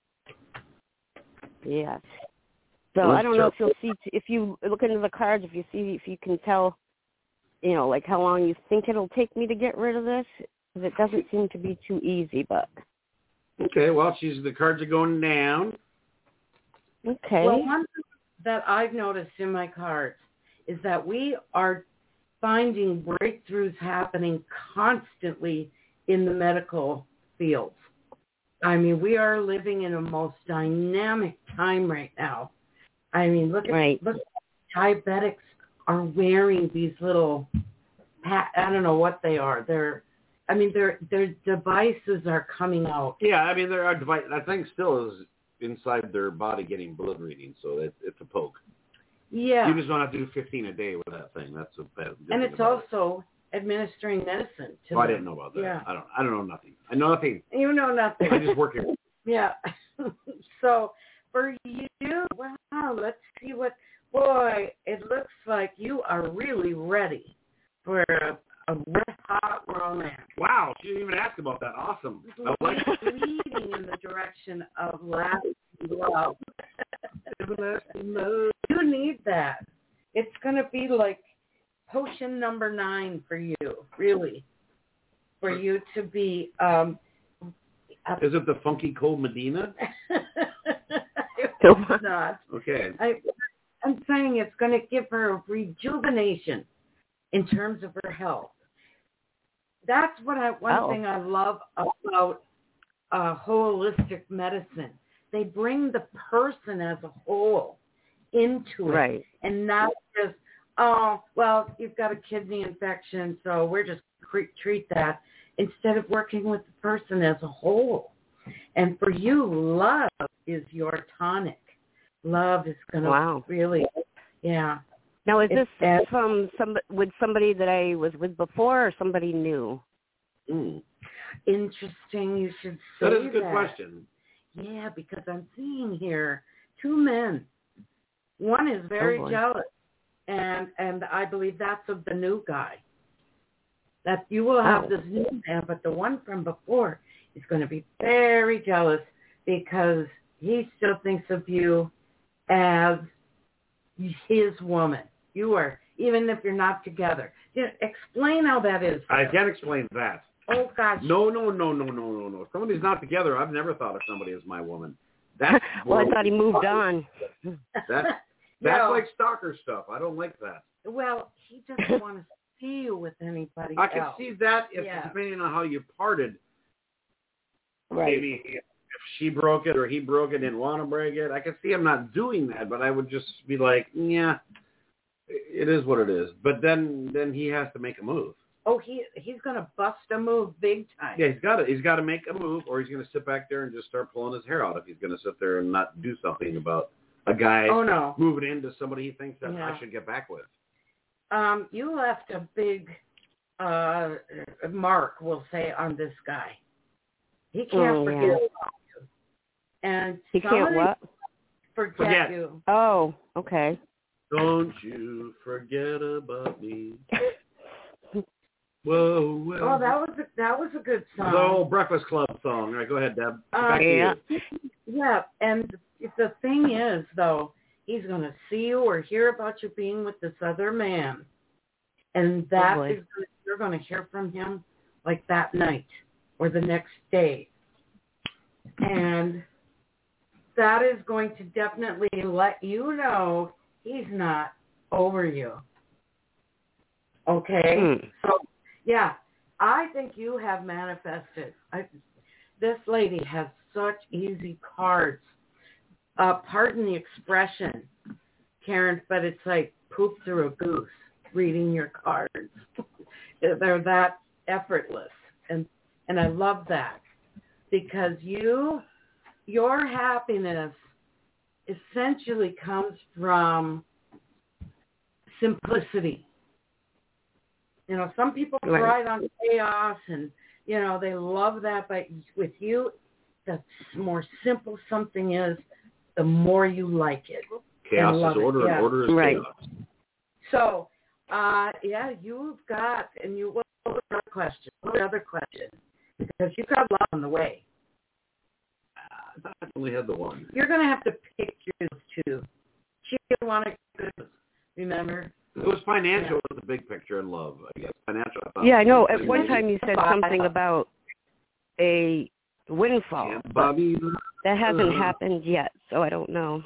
Yes. So I don't know if you'll see, if you look into the cards, if you can tell, like how long you think it'll take me to get rid of this. Because it doesn't seem to be too easy, but. Okay, well, the cards are going down. Okay. Well, one thing that I've noticed in my cards is that we are finding breakthroughs happening constantly in the medical fields. I mean, we are living in a most dynamic time right now. I mean, look, diabetics are wearing these little, I don't know what they are. Their devices are coming out. Yeah, I mean, there are devices. That thing still is inside their body getting blood readings, so it's a poke. Yeah. You just don't have to do 15 a day with that thing. That's a bad. And it's also administering medicine to them. I didn't know about that. Yeah. I don't know nothing. I know nothing. You know nothing. I just work here. Yeah. So for you, wow, let's see what, boy, it looks like you are really ready for a red hot romance. Wow, she didn't even ask about that. Awesome. I like leading in the direction of lasting love. You need that. It's going to be like potion number 9 for you, really, for you to be. Is it the Funky Cold Medina? It's not. Okay. I'm saying it's going to give her a rejuvenation in terms of her health. That's what one thing I love about holistic medicine. They bring the person as a whole into it. Right. And not just, oh, well, you've got a kidney infection, so we're just treat that, instead of working with the person as a whole. And for you, love is your tonic. Love is going to really, yeah. Now, is this from somebody that I was with before or somebody new? Interesting. You should say that. That is a good question. Yeah, because I'm seeing here 2 men. One is very jealous, and I believe that's of the new guy. That you will have this new man, but the one from before is going to be very jealous because he still thinks of you as his woman. You are, even if you're not together. Explain how that is. I can't explain that. Oh, gosh. No. If somebody's not together, I've never thought of somebody as my woman. That's well, I thought he moved on. That's like stalker stuff. I don't like that. Well, he doesn't want to see you with anybody I can else. see that depending on how you parted. Right. Maybe if she broke it or he broke it, didn't want to break it. I can see him not doing that, but I would just be like, yeah, it is what it is. But then he has to make a move. Oh, he's going to bust a move big time. Yeah, he's got to make a move, or he's going to sit back there and just start pulling his hair out if he's going to sit there and not do something about a guy moving into somebody he thinks that I should get back with. You left a big mark, we'll say, on this guy. He can't forget about you. And he can't what? Forget you. Oh, okay. Don't you forget about me. Whoa, whoa. Oh, that was a good song. The old Breakfast Club song. All right, go ahead, Deb. Back to you. Yeah, and the thing is, though, he's going to see you or hear about you being with this other man. And you're going to hear from him like that night or the next day. And that is going to definitely let you know he's not over you. Okay? So, yeah, I think you have manifested. This lady has such easy cards. Pardon the expression, Karen, but it's like poop through a goose reading your cards. They're that effortless. And I love that because your happiness essentially comes from simplicity. You know, some people thrive on chaos and, you know, they love that. But with you, the more simple something is, the more you like it. Chaos is order and order is chaos. So, you've got, and what other question? What other question? Because you've got love on the way. I thought I only had the one. You're going to have to pick yours too. She didn't want to, remember? It was financial with the big picture and love, I guess. Financial. Yeah, I know. At one time you said something about a windfall. That hasn't happened yet, so I don't know.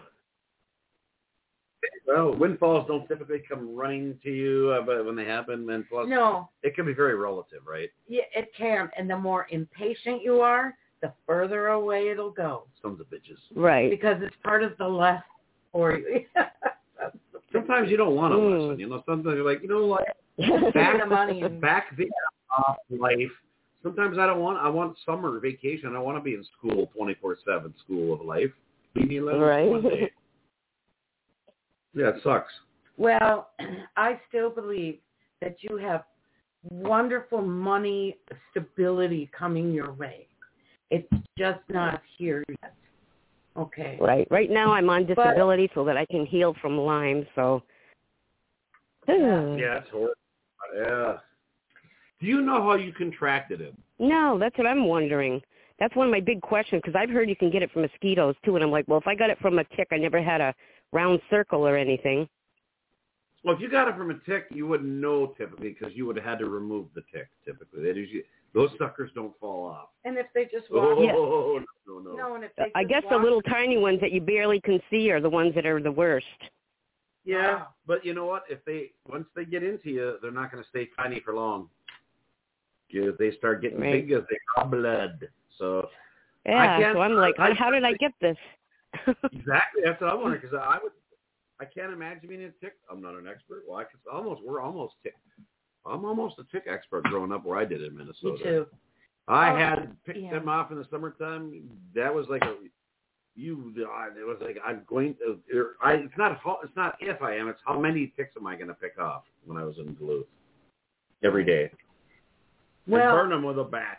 Well, windfalls don't typically come running to you, but when they happen, and plus, it can be very relative, right? Yeah, it can. And the more impatient you are, the further away it'll go. Sons of bitches. Right. Because it's part of the lesson for you. Sometimes you don't want a lesson. You know, sometimes you're like, you know what? Back the off life. Sometimes I want summer vacation. I don't want to be in school 24/7, school of life. Leave me alone one day. Yeah, it sucks. Well, I still believe that you have wonderful money stability coming your way. It's just not here yet. Okay. Right. Right now I'm on disability so that I can heal from Lyme, so. Yeah, it's horrible. Yeah. Do you know how you contracted it? No, that's what I'm wondering. That's one of my big questions because I've heard you can get it from mosquitoes too, and I'm like, well, if I got it from a tick, I never had a round circle or anything. Well, if you got it from a tick, you wouldn't know typically because you would have had to remove the tick typically. Those suckers don't fall off. And if they just walk... No. No, and if they I guess the little tiny ones that you barely can see are the ones that are the worst. Yeah, but you know what? Once they get into you, they're not going to stay tiny for long. If they start getting big, as they draw blood. So yeah, so I'm like, how did I get this? Exactly, that's what I wonder because I can't imagine being a tick. I'm not an expert. Well, we're almost tick. I'm almost a tick expert growing up where I did in Minnesota. Me too. I had picked them off in the summertime. That was like it was like I'm going to. It's not if I am. It's how many ticks am I going to pick off when I was in Duluth every day. I'd burn them with a match.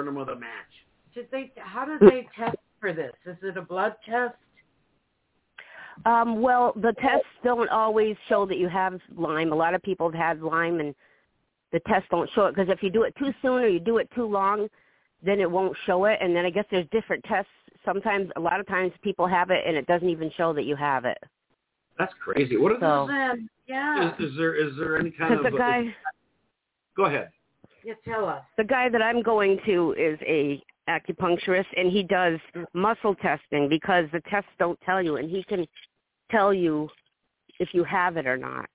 How did they test for this? Is it a blood test? Well, the tests don't always show that you have Lyme. A lot of people have had Lyme, and the tests don't show it because if you do it too soon or you do it too long, then it won't show it. And then I guess there's different tests. A lot of times people have it, and it doesn't even show that you have it. That's crazy. What is this? Yeah. Is there any kind of... Go ahead. Yeah, tell us. The guy that I'm going to is a acupuncturist, and he does muscle testing because the tests don't tell you, and he can tell you if you have it or not.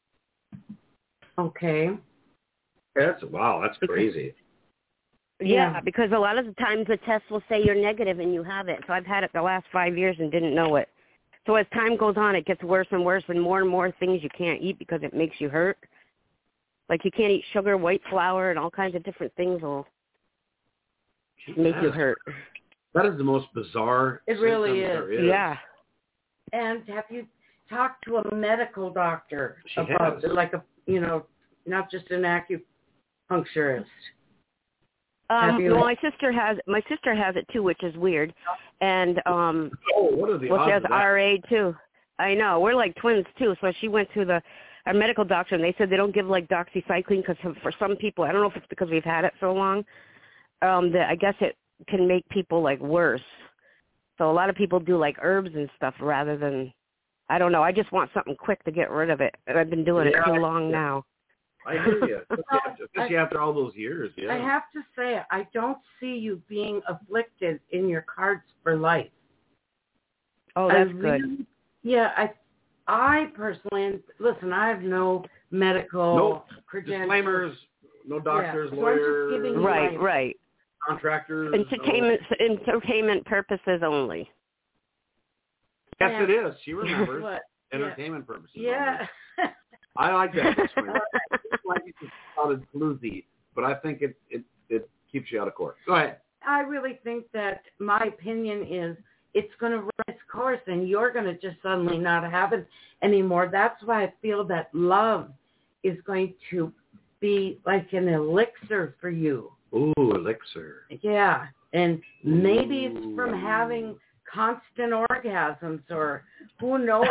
Okay. That's crazy. Yeah, because a lot of the times the tests will say you're negative and you have it. So I've had it the last 5 years and didn't know it. So as time goes on, it gets worse and worse and more things you can't eat because it makes you hurt. Like you can't eat sugar, white flour, and all kinds of different things will make you hurt. That is the most bizarre. It really is. Yeah. And have you talked to a medical doctor about like not just an acupuncturist? Well, my sister has it too, which is weird. And what are the odds she has of that? RA too. I know. We're like twins too. So she went to the our medical doctor, and they said they don't give like doxycycline because for some people, I don't know if it's because we've had it so long, that I guess it can make people like worse. So a lot of people do like herbs and stuff rather than, I don't know. I just want something quick to get rid of it, and I've been doing it too long now. I hear you, especially after all those years. Yeah. I have to say, I don't see you being afflicted in your cards for life. Oh, that's good. Yeah, I personally, listen, I have no medical credentials. Disclaimers, no doctors, so lawyers. I'm just giving you Right. Contractors. Entertainment purposes only. Yes, it is. She remembers. Entertainment purposes. Yeah. Only. I like that. It's like it sounded floozy, but I think it keeps you out of court. Go ahead. I really think that my opinion is it's going to run its course, and you're going to just suddenly not have it anymore. That's why I feel that love is going to be like an elixir for you. Ooh, elixir. Yeah, and maybe it's from having constant orgasms, or who knows?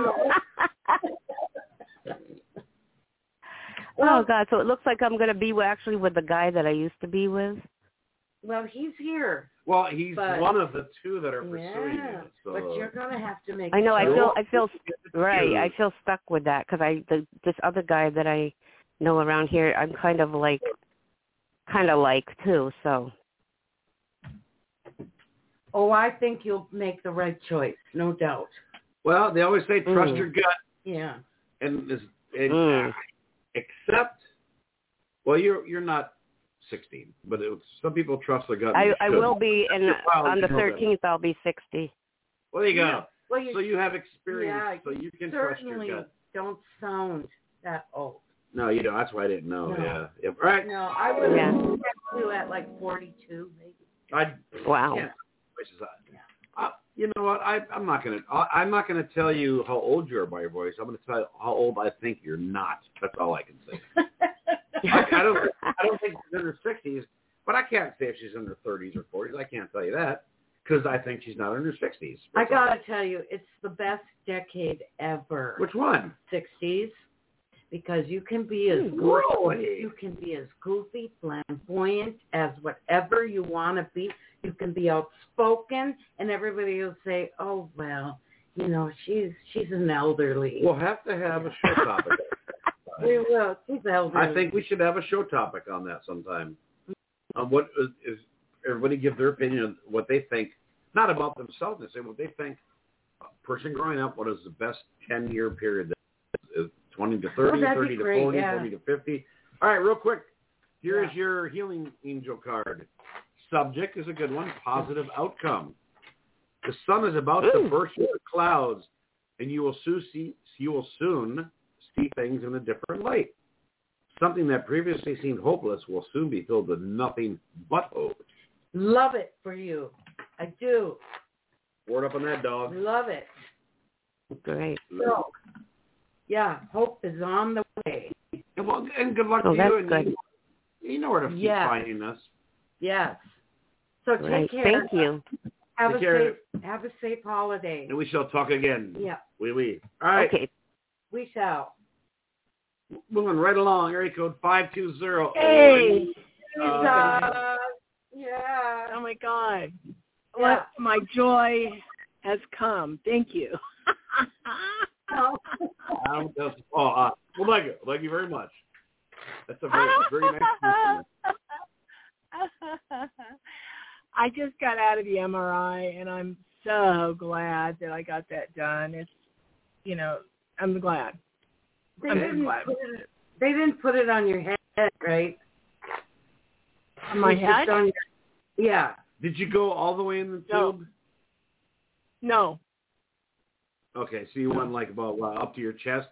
Oh, God, so it looks like I'm going to be actually with the guy that I used to be with. Well, he's here. Well, he's one of the two that are pursuing you. So. But you're going to have to make. I know. I feel right. I feel stuck with that because this other guy that I know around here, I'm kind of like too. So. Oh, I think you'll make the right choice, no doubt. Well, they always say trust your gut. Yeah. Except, well, you're not 16, but some people trust their gut. I will be, and on the 13th I'll be 60. Well, there you go. Yeah. Well, so you have experience, yeah, so you can trust your gut. Don't sound that old. No, you don't. That's why I didn't know. No. Yeah. All right. No, I would have you at like 42, maybe. Wow. Yeah. You know what? I'm not gonna tell you how old you are by your voice. I'm gonna tell you how old I think you're not. That's all I can say. I don't think she's in her 60s, but I can't say if she's in her 30s or 40s. I can't tell you that because I think she's not in her 60s. I gotta tell you, it's the best decade ever. Which one? 60s, because you can be as goofy, flamboyant as whatever you want to be. You can be outspoken, and everybody will say, "Oh well, you know, she's an elderly." We'll have to have a show topic. We will. She's elderly. I think we should have a show topic on that sometime. What is everybody give their opinion on what they think, not about themselves, they say what they think. A person growing up, what is the best 10-year period? Is 20 to 30, 30 to 40, 40 to 50. All right, real quick. Here is your healing angel card. Subject is a good one. Positive outcome. The sun is about to burst through the clouds, and you will soon see things in a different light. Something that previously seemed hopeless will soon be filled with nothing but hope. Love it for you. I do. Word up on that, dog. Love it. Great. So, yeah, hope is on the way. And good luck to you. And good. You know where to keep finding us. Yes. So take care. Thank you. Have a safe holiday. And we shall talk again. Yeah. Oui. All right. Okay. We shall. Moving right along. Area code 520. Hey. Yeah. Oh my God. What my joy has come. Thank you. Well, thank you very much. That's a very nice person. I just got out of the MRI, and I'm so glad that I got that done. It's, I'm glad. They didn't put it on your head, right? On my head? Yeah. Did you go all the way in the tube? No. Okay, so you went like about up to your chest?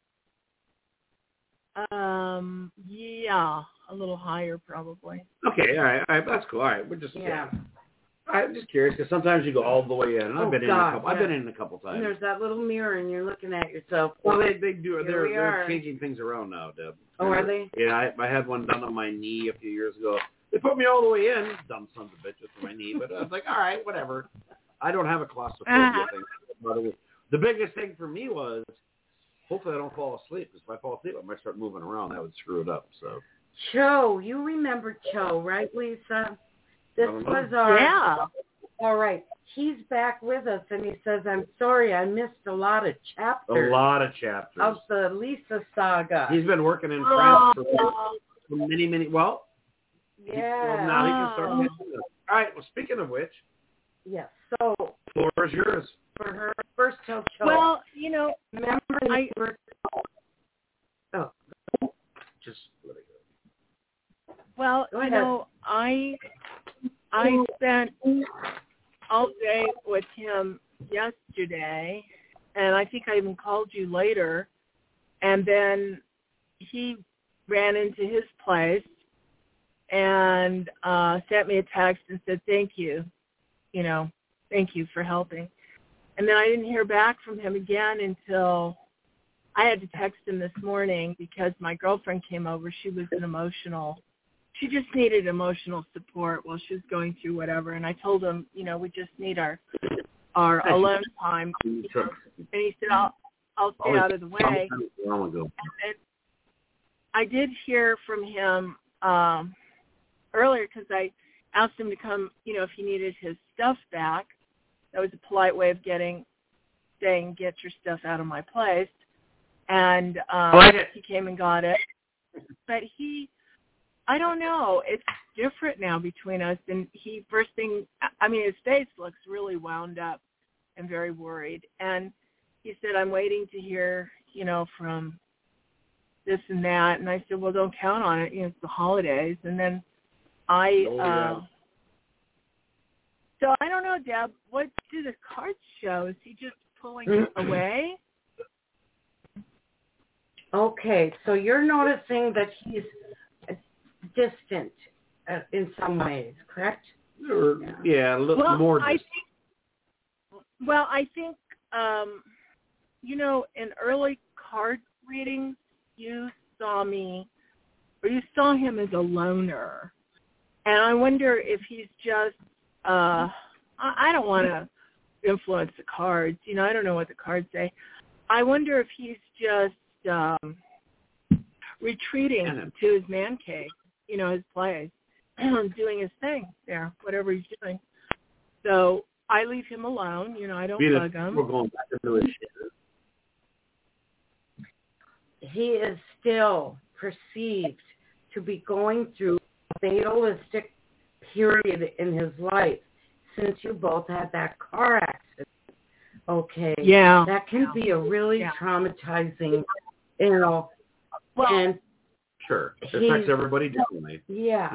Yeah, a little higher probably. Okay, all right, that's cool. All right, we're just I'm just curious because sometimes you go all the way in, and I've been in a couple times. And there's that little mirror, and you're looking at yourself. Well, they do. They're changing things around now, Deb. Oh, are they? Yeah, I had one done on my knee a few years ago. They put me all the way in, dumb sons of bitches, for my knee, but I was like, all right, whatever. I don't have a claustrophobia thing. The biggest thing for me was hopefully I don't fall asleep, because if I fall asleep, I might start moving around. That would screw it up. So. Cho, you remember Cho, right, Lisa? This was our... Yeah. All right. He's back with us, and he says, I'm sorry, I missed a lot of chapters. A lot of chapters. Of the Lisa saga. He's been working in France for many, well, yeah. Now he can start missing us. All right, well, speaking of which. Yes, so. Floor is yours. For her, first tell Cho. Well, you know, remember Just let it go. Well, go you ahead. know, I spent all day with him yesterday, and I think I even called you later, and then he ran into his place and sent me a text and said, thank you for helping. And then I didn't hear back from him again until I had to text him this morning because my girlfriend came over. She just needed emotional support while she was going through whatever. And I told him, we just need our alone time. And he said, I'll stay out of the way. And I did hear from him earlier because I asked him to come, if he needed his stuff back. That was a polite way of saying, get your stuff out of my place. And he came and got it. But I don't know. It's different now between us. And his face looks really wound up and very worried. And he said, I'm waiting to hear, from this and that. And I said, well, don't count on it. It's the holidays. And then so I don't know, Deb, what do the cards show? Is he just pulling away? Okay, so you're noticing that he's distant in some ways, correct? Yeah, a little more distant. I think, in early card readings, you saw him as a loner. And I wonder if he's just, I don't want to influence the cards. I don't know what the cards say. I wonder if he's just retreating to his man cave, his place, doing his thing there, whatever he's doing. So I leave him alone. I don't bug him. We're going back into his shit. He is still perceived to be going through a fatalistic period in his life since you both had that car accident. Okay. Yeah. That can be a really traumatizing, Well, and sure. It affects everybody differently. Yeah.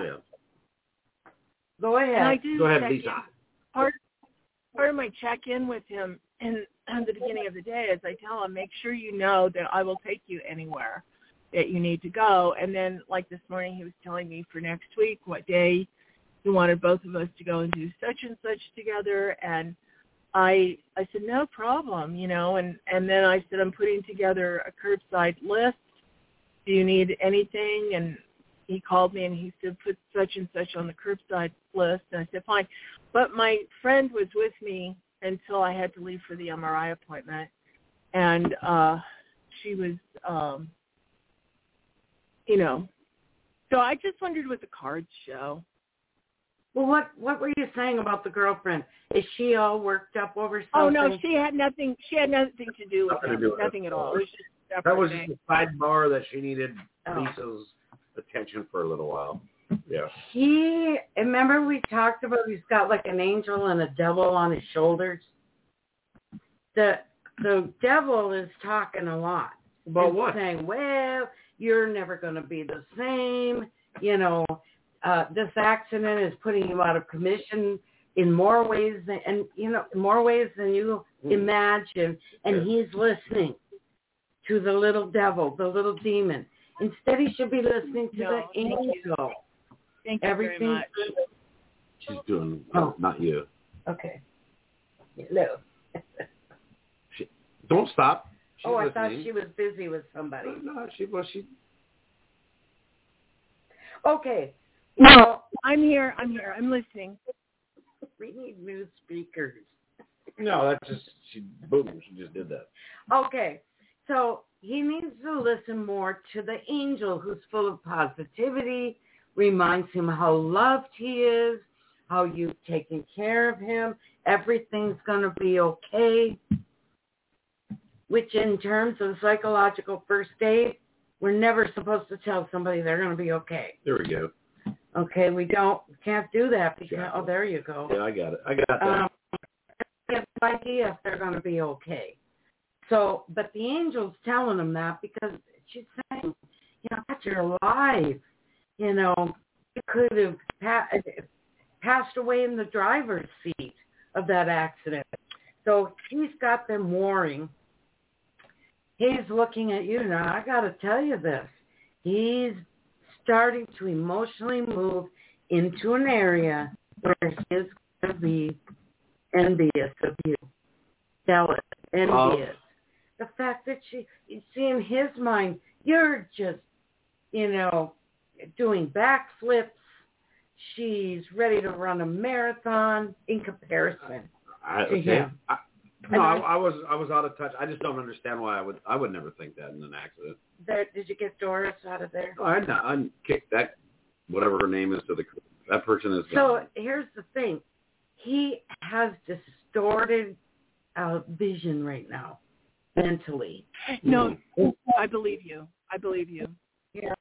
Go ahead. Go ahead, Lisa. Part of my check-in with him at the beginning of the day is I tell him, make sure you know that I will take you anywhere that you need to go. And then, like this morning, he was telling me for next week what day he wanted both of us to go and do such and such together. And I said, no problem, and then I said, I'm putting together a curbside list. Do you need anything? And he called me and he said, put such and such on the curbside list. And I said, fine. But my friend was with me until I had to leave for the MRI appointment. And she was, so I just wondered what the cards show. Well, what were you saying about the girlfriend? Is she all worked up over something? Oh no, she had nothing to do with it. Nothing at all. It was just a that was thing. just a sidebar that she needed Lisa's attention for a little while. Yeah. Remember we talked about he's got like an angel and a devil on his shoulders? The devil is talking a lot. About what? Saying, well, you're never going to be the same. This accident is putting you out of commission in more ways than you imagine. And he's listening to the little devil, the little demon. Instead, he should be listening to the angel. Thank you very much. She's doing not you. Okay. Hello. Don't stop. She's I listening. thought she was busy with somebody. No, she. Okay. No, I'm here. I'm listening. We need new speakers. No, that's just she just did that. Okay. So he needs to listen more to the angel who's full of positivity, reminds him how loved he is, how you've taken care of him, everything's going to be okay, which in terms of psychological first aid, we're never supposed to tell somebody they're going to be okay. There we go. Okay, can't do that because, oh, there you go. Yeah, I got it. I got that. They have no idea if they're going to be okay. So, but the angel's telling them that because she's saying, God, you're alive. You could have passed away in the driver's seat of that accident. So he's got them worrying. He's looking at you now. I got to tell you this. He's starting to emotionally move into an area where he's going to be envious of you. Jealous, envious. The fact that you see in his mind, you're just, doing backflips. She's ready to run a marathon in comparison to him. I was out of touch. I just don't understand why I would never think that in an accident. Did you get Doris out of there? Oh, I kicked that, whatever her name is, that person is gone. So here's the thing. He has distorted vision right now, mentally. No, I believe you. Yeah.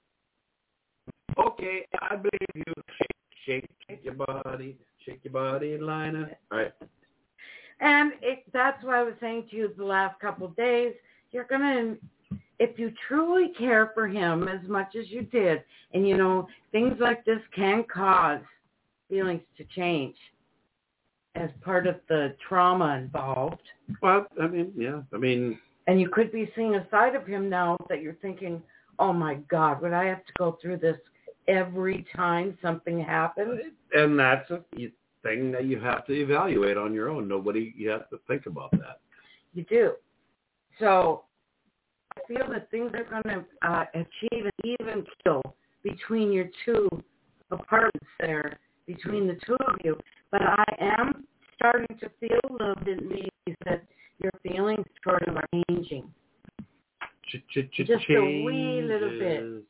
Okay, I believe you. Shake your body, and line up. All right. And that's why I was saying to you the last couple of days, you're going to, if you truly care for him as much as you did, and things like this can cause feelings to change as part of the trauma involved. Well, yeah. And you could be seeing a side of him now that you're thinking, oh my God, would I have to go through this every time something happens? And that's a thing that you have to evaluate on your own. You have to think about that. You do. So I feel that things are going to achieve an even keel between your two apartments there, between the two of you. But I am starting to feel a little bit that your feelings toward him are changing. Just a wee little bit.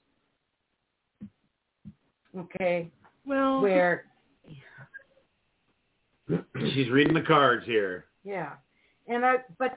Okay. Well, where she's reading the cards here. Yeah. But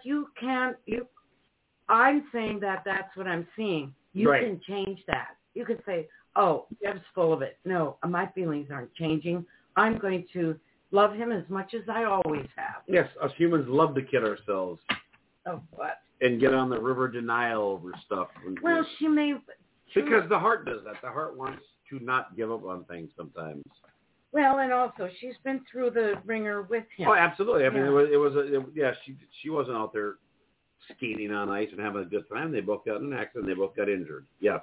I'm saying that's what I'm seeing. You right. can change that. You can say, oh, Deb's full of it. No, my feelings aren't changing. I'm going to love him as much as I always have. Yes, us humans love to kid ourselves. Of what? And get on the river denial over stuff. Well, she may. Because the heart does that. The heart wants to not give up on things sometimes. Well, and also she's been through the ringer with him. Oh, absolutely. She wasn't out there skating on ice and having a good time. They both got in an accident. They both got injured. Yes.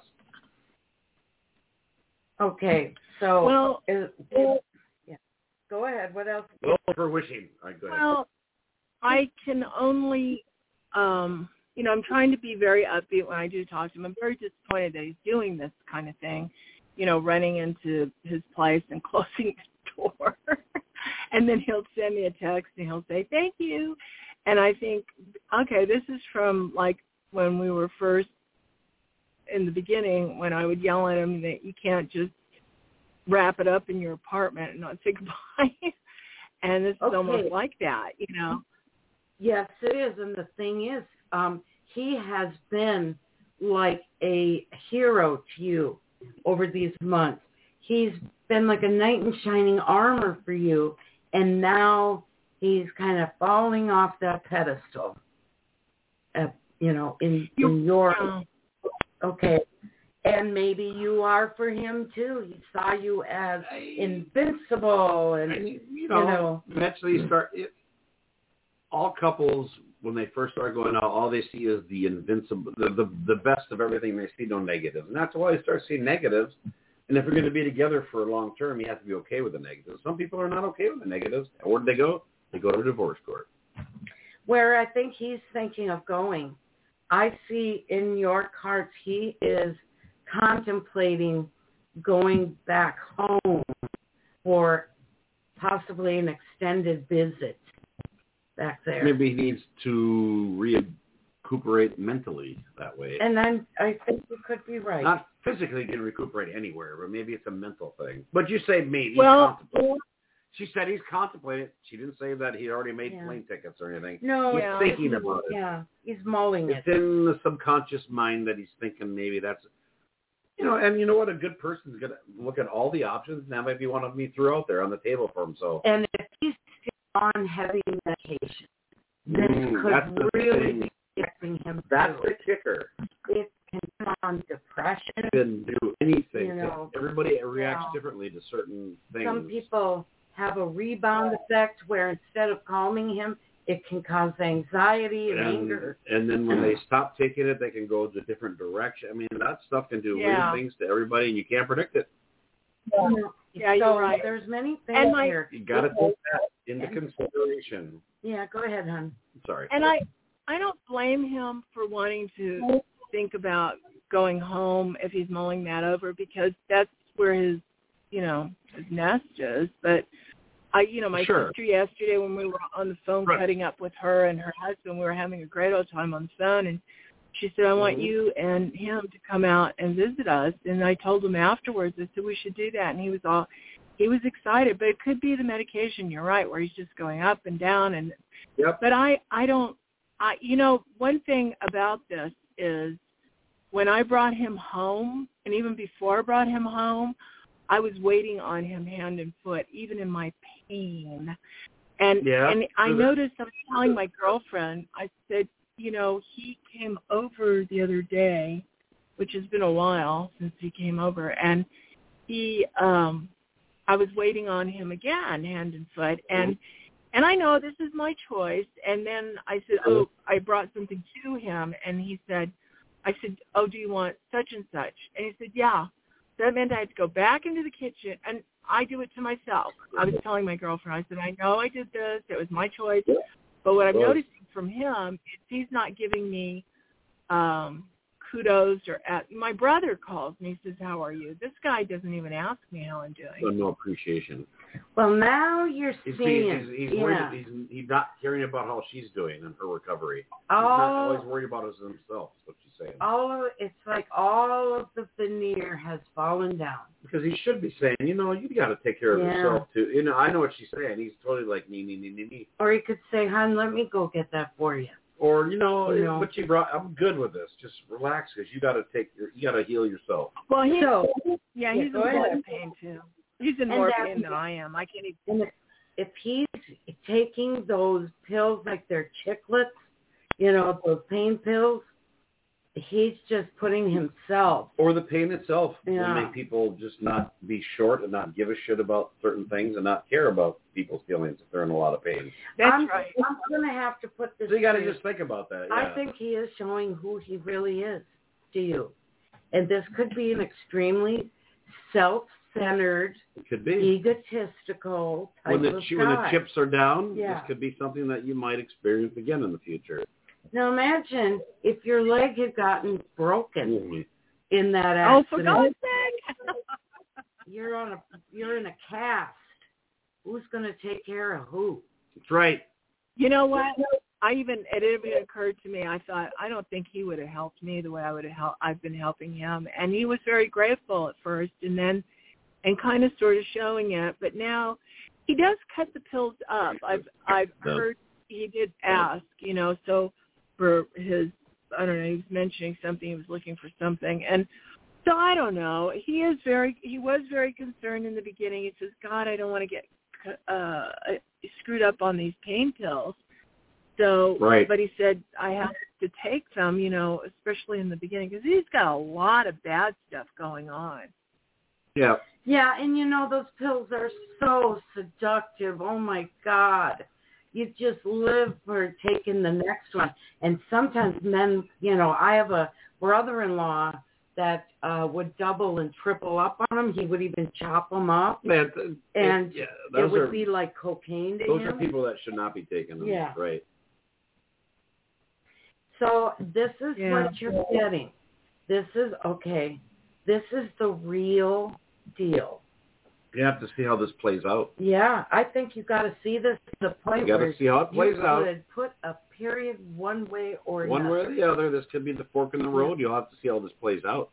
Okay. So. Well. Yeah. Go ahead. What else? Well, for wishing. All right, go ahead. Well, I can only. I'm trying to be very upbeat when I do talk to him. I'm very disappointed that he's doing this kind of thing, running into his place and closing the door. And then he'll send me a text and he'll say, thank you. And I think, okay, this is from like when we were first in the beginning, when I would yell at him that you can't just wrap it up in your apartment and not say goodbye. And this is almost like that, Yes, it is. And the thing is, he has been like a hero to you over these months. He's been like a knight in shining armor for you, and now he's kind of falling off that pedestal. In your okay, and maybe you are for him too. He saw you as invincible, and eventually you start. All couples, when they first start going out, all they see is the invincible, the best of everything. They see no negatives. And that's why they start seeing negatives. And if you're going to be together for a long term, you have to be okay with the negatives. Some people are not okay with the negatives. Where do they go? They go to divorce court. Where I think he's thinking of going. I see in your cards he is contemplating going back home for possibly an extended visit. Back there. Maybe he needs to recuperate mentally that way. And I think you could be right. Not physically can recuperate anywhere, but maybe it's a mental thing. But you say maybe. Well, she said he's contemplating. She didn't say that he already made plane tickets or anything. No, he's thinking about it. Yeah, he's mulling it's in the subconscious mind that he's thinking maybe that's, and you know what? A good person's going to look at all the options. Now maybe one of them he threw out there on the table for himself. And if he's still on heavy medication, this could really be affecting him. That's too. the kicker. It can come on depression. It can do anything. You know, everybody reacts differently to certain things. Some people have a rebound effect where instead of calming him, it can cause anxiety and anger. And then when they stop taking it, they can go to a different direction. I mean, that stuff can do weird things to everybody, and you can't predict it. Yeah, you're right. There's many things here. You got to take that into consideration. Yeah, go ahead, hon. Sorry. And I don't blame him for wanting to think about going home if he's mulling that over, because that's where his nest is. But my sister yesterday, when we were on the phone cutting up with her and her husband, we were having a great old time on the phone, and she said, I want you and him to come out and visit us. And I told him afterwards, I said, we should do that. And he was excited, but it could be the medication. You're right, where he's just going up and down. And but one thing about this is when I brought him home, and even before I brought him home, I was waiting on him hand and foot, even in my pain. And I noticed, I was telling my girlfriend, I said, he came over the other day, which has been a while since he came over, and I was waiting on him again, hand and foot, and I know this is my choice. And then I said, I brought something to him, and I said, do you want such and such? And he said, yeah. That meant I had to go back into the kitchen, and I do it to myself. I was telling my girlfriend, I said, I know I did this. It was my choice. But what I'm noticing from him is he's not giving me kudos. My brother calls me, he says, how are you? This guy doesn't even ask me how I'm doing. No appreciation. Well, now you're seeing he's worried. He's not caring about how she's doing in her recovery. He's not always worried about himself, is what she's saying. It's like all of the veneer has fallen down. Because he should be saying, you got to take care of yourself too. I know what she's saying. He's totally like, nee. Or he could say, hon, let me go get that for you. Or, what you brought, I'm good with this. Just relax, because you got to heal yourself. Well, he's in more pain too. He's in more pain than I am. I can't even. If he's taking those pills like they're chiclets, those pain pills, he's just putting himself. Or the pain itself will make people just not be short and not give a shit about certain things and not care about people's feelings if they're in a lot of pain. That's right. I'm going to have to put this. So you got to just think about that. Yeah. I think he is showing who he really is to you. And this could be an extremely self-centered, it could be egotistical type when of guy. When the chips are down, this could be something that you might experience again in the future. Now imagine if your leg had gotten broken in that accident. Oh, for God's sake! You're in a cast. Who's going to take care of who? That's right. You know what? It even occurred to me. I thought, I don't think he would have helped me the way I've been helping him. And he was very grateful at first, and kind of sort of showing it. But now he does cut the pills up. I've heard he did ask, so for his, I don't know, he was mentioning something, he was looking for something. And so I don't know. He was very concerned in the beginning. He says, God, I don't want to get screwed up on these pain pills. So, but he said, I have to take them, especially in the beginning, because he's got a lot of bad stuff going on. Yeah. Yeah, and those pills are so seductive. Oh, my God. You just live for taking the next one. And sometimes men, I have a brother-in-law that would double and triple up on them. He would even chop them up. And it would be like cocaine to him. Those are people that should not be taking them. Yeah. Right. So this is what you're getting. This is the real deal. You have to see how this plays out. Yeah, I think you got to see this to the point You got where to see how it plays out. you could put a period one way or One another. way or the other. This could be the fork in the road. You'll have to see how this plays out.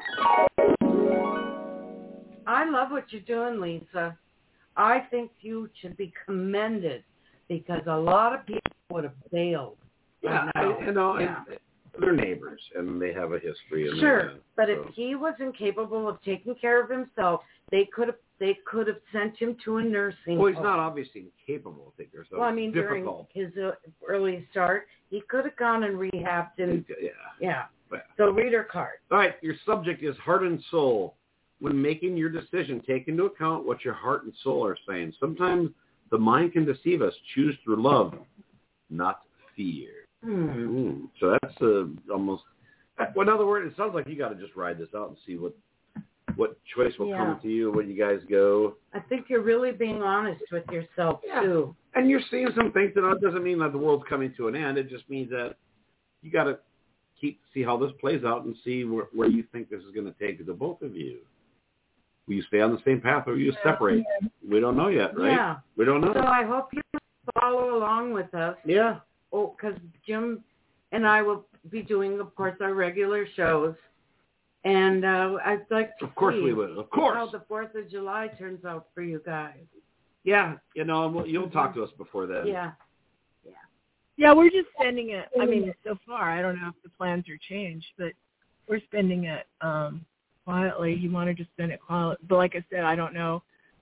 I love what you're doing, Lisa. I think you should be commended because a lot of people would have bailed. Yeah, and they're neighbors, and they have a history. And but if he was incapable of taking care of himself, they could have sent him to a nursing Well, he's home. not obviously incapable of taking care of himself. Well, I mean, difficult. during his early start, he could have gone and rehabbed and Yeah. So reader card. All right, your subject is heart and soul. When making your decision, take into account what your heart and soul are saying. Sometimes the mind can deceive us. Choose through love, not fear. So that's almost. Well, in other words, it sounds like you got to just ride this out and see what choice will come to you when you guys go. I think you're really being honest with yourself too. And you're seeing some things that doesn't mean that the world's coming to an end. It just means that you got to see how this plays out and see where you think this is going to take the both of you. Will you stay on the same path or will you separate? We don't know yet, right? Yeah. We don't know. So I hope you follow along with us. Yeah. Oh, because Jim and I will be doing, of course, our regular shows. And I'd like to see we will. Of course. How the 4th of July turns out for you guys. Yeah. You'll talk to us before then. Yeah. Yeah, we're just spending it. I mean, so far, I don't know if the plans are changed, but we're spending it quietly. He wanted to spend it quietly, but like I said, I don't know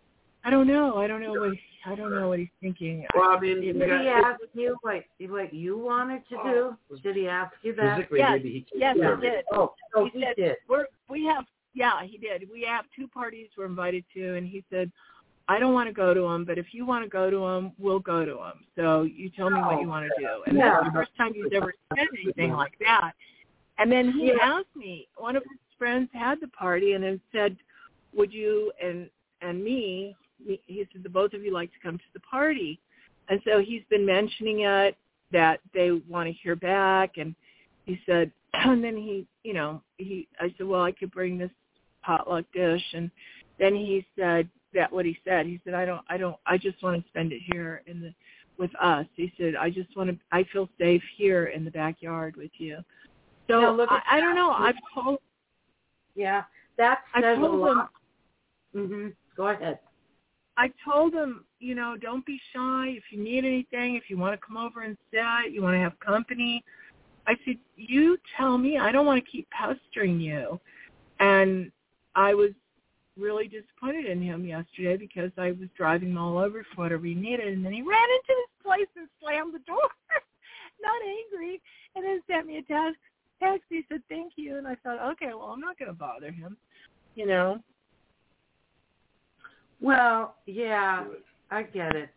what he's thinking. Well, I mean, did he ask you what you wanted to do? Did he ask you that? Physically, maybe he he did. Oh, he said, did. He did. We have 2 parties we're invited to, and he said, I don't want to go to them, but if you want to go to them, we'll go to them. So you tell me what you want to do. And that's the first time he's ever said anything like that. And then he asked me, one of his friends had the party and then said, would you and me, he said, the both of you like to come to the party. And so he's been mentioning it, that they want to hear back. And he said, and then I said, well, I could bring this potluck dish. And then he said, he said, I just want to spend it here with us. He said, I feel safe here in the backyard with you. So I don't know. I've told. Yeah, that says I told a lot. Go ahead. I told him, don't be shy. If you need anything, if you want to come over and sit, you want to have company. I said, you tell me. I don't want to keep pestering you. And I was really disappointed in him yesterday because I was driving him all over for whatever he needed, and then he ran into this place and slammed the door, not angry, and then sent me a text. He said, thank you, and I thought, okay, well, I'm not going to bother him, Well, yeah, I get it.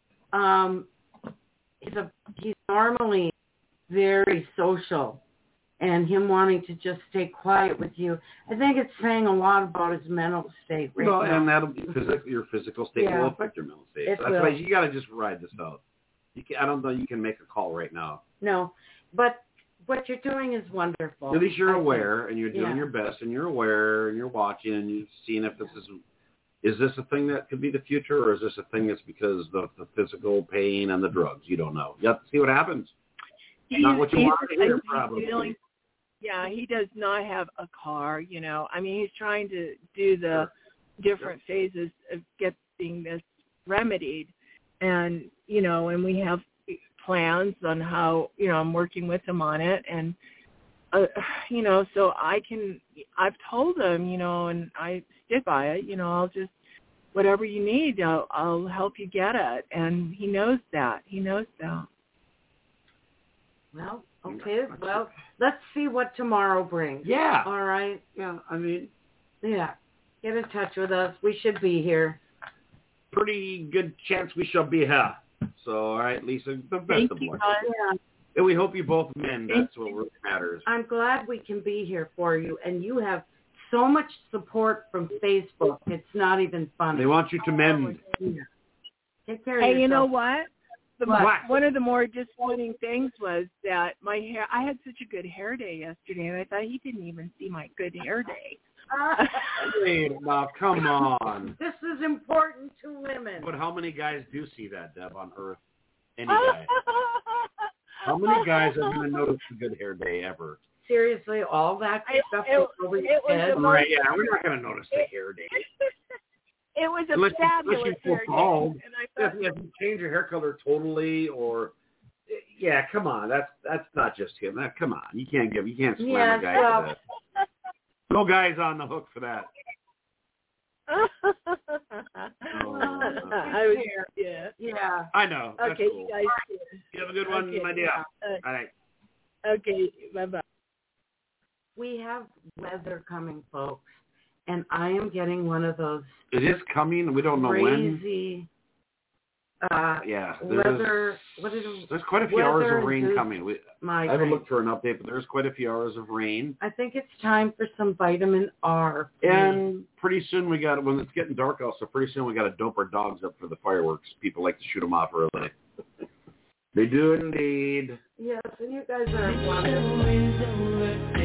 He's normally very social, and him wanting to just stay quiet with you, I think it's saying a lot about his mental state right now. And that'll be your physical state will affect your mental state. That's why you got to just ride this out. I don't know you can make a call right now. No, but what you're doing is wonderful. At least you're aware, and you're doing your best, and you're aware, and you're watching, and you're seeing if this is this a thing that could be the future, or is this a thing that's because of the physical pain and the drugs? You don't know. You have to see what happens. Not what you want to hear, probably. He does not have a car, I mean, he's trying to do the different phases of getting this remedied. And, and we have plans on how, I'm working with him on it. And, so I've told him, and I stick by it, I'll just, whatever you need, I'll help you get it. And he knows that. Well, okay. Well, let's see what tomorrow brings. Yeah. All right. Yeah, I mean. Yeah. Get in touch with us. We should be here. Pretty good chance we shall be here. So, all right, Lisa, the best of luck. Yeah. And we hope you both mend. That's what really matters. I'm glad we can be here for you. And you have so much support from Facebook. It's not even funny. They want you to mend. Yeah. Take care of yourself. Hey, you know what? What? One of the more disappointing things was that my hair, I had such a good hair day yesterday, and I thought he didn't even see my good hair day. Now, come on. This is important to women. But how many guys do see that, Deb, on Earth? Any guy? How many guys are going to notice a good hair day ever? Seriously, all that stuff over your head. Right, yeah, we're not going to notice the hair day. It was a unless fabulous you hair day. bald, And I if thought, you change your hair color totally, or yeah, come on, that's not just him. Come on, you can't slam a guy for that. No guy's on the hook for that. I was here. Yeah. I know. That's Okay, cool. you guys. You have a good one, my dear. All right. Okay, bye-bye. We have weather coming, folks, and I am getting one of those It is coming. We don't know when. crazy Yeah. weather. There's quite a few hours of rain weather-induced coming. I haven't looked for an update, but there's quite a few hours of rain. I think it's time for some vitamin R. And pretty soon when it's getting dark also, pretty soon we got to dope our dogs up for the fireworks. People like to shoot them off early. They do indeed. Yes, and you guys are wonderful.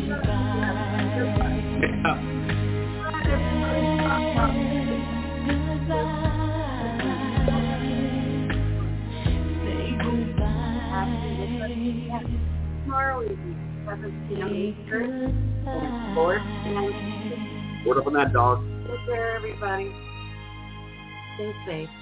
Tomorrow evening, 7 p.m. Eastern, and 4 p.m. Word up on that, dog. Take care, everybody. Stay safe.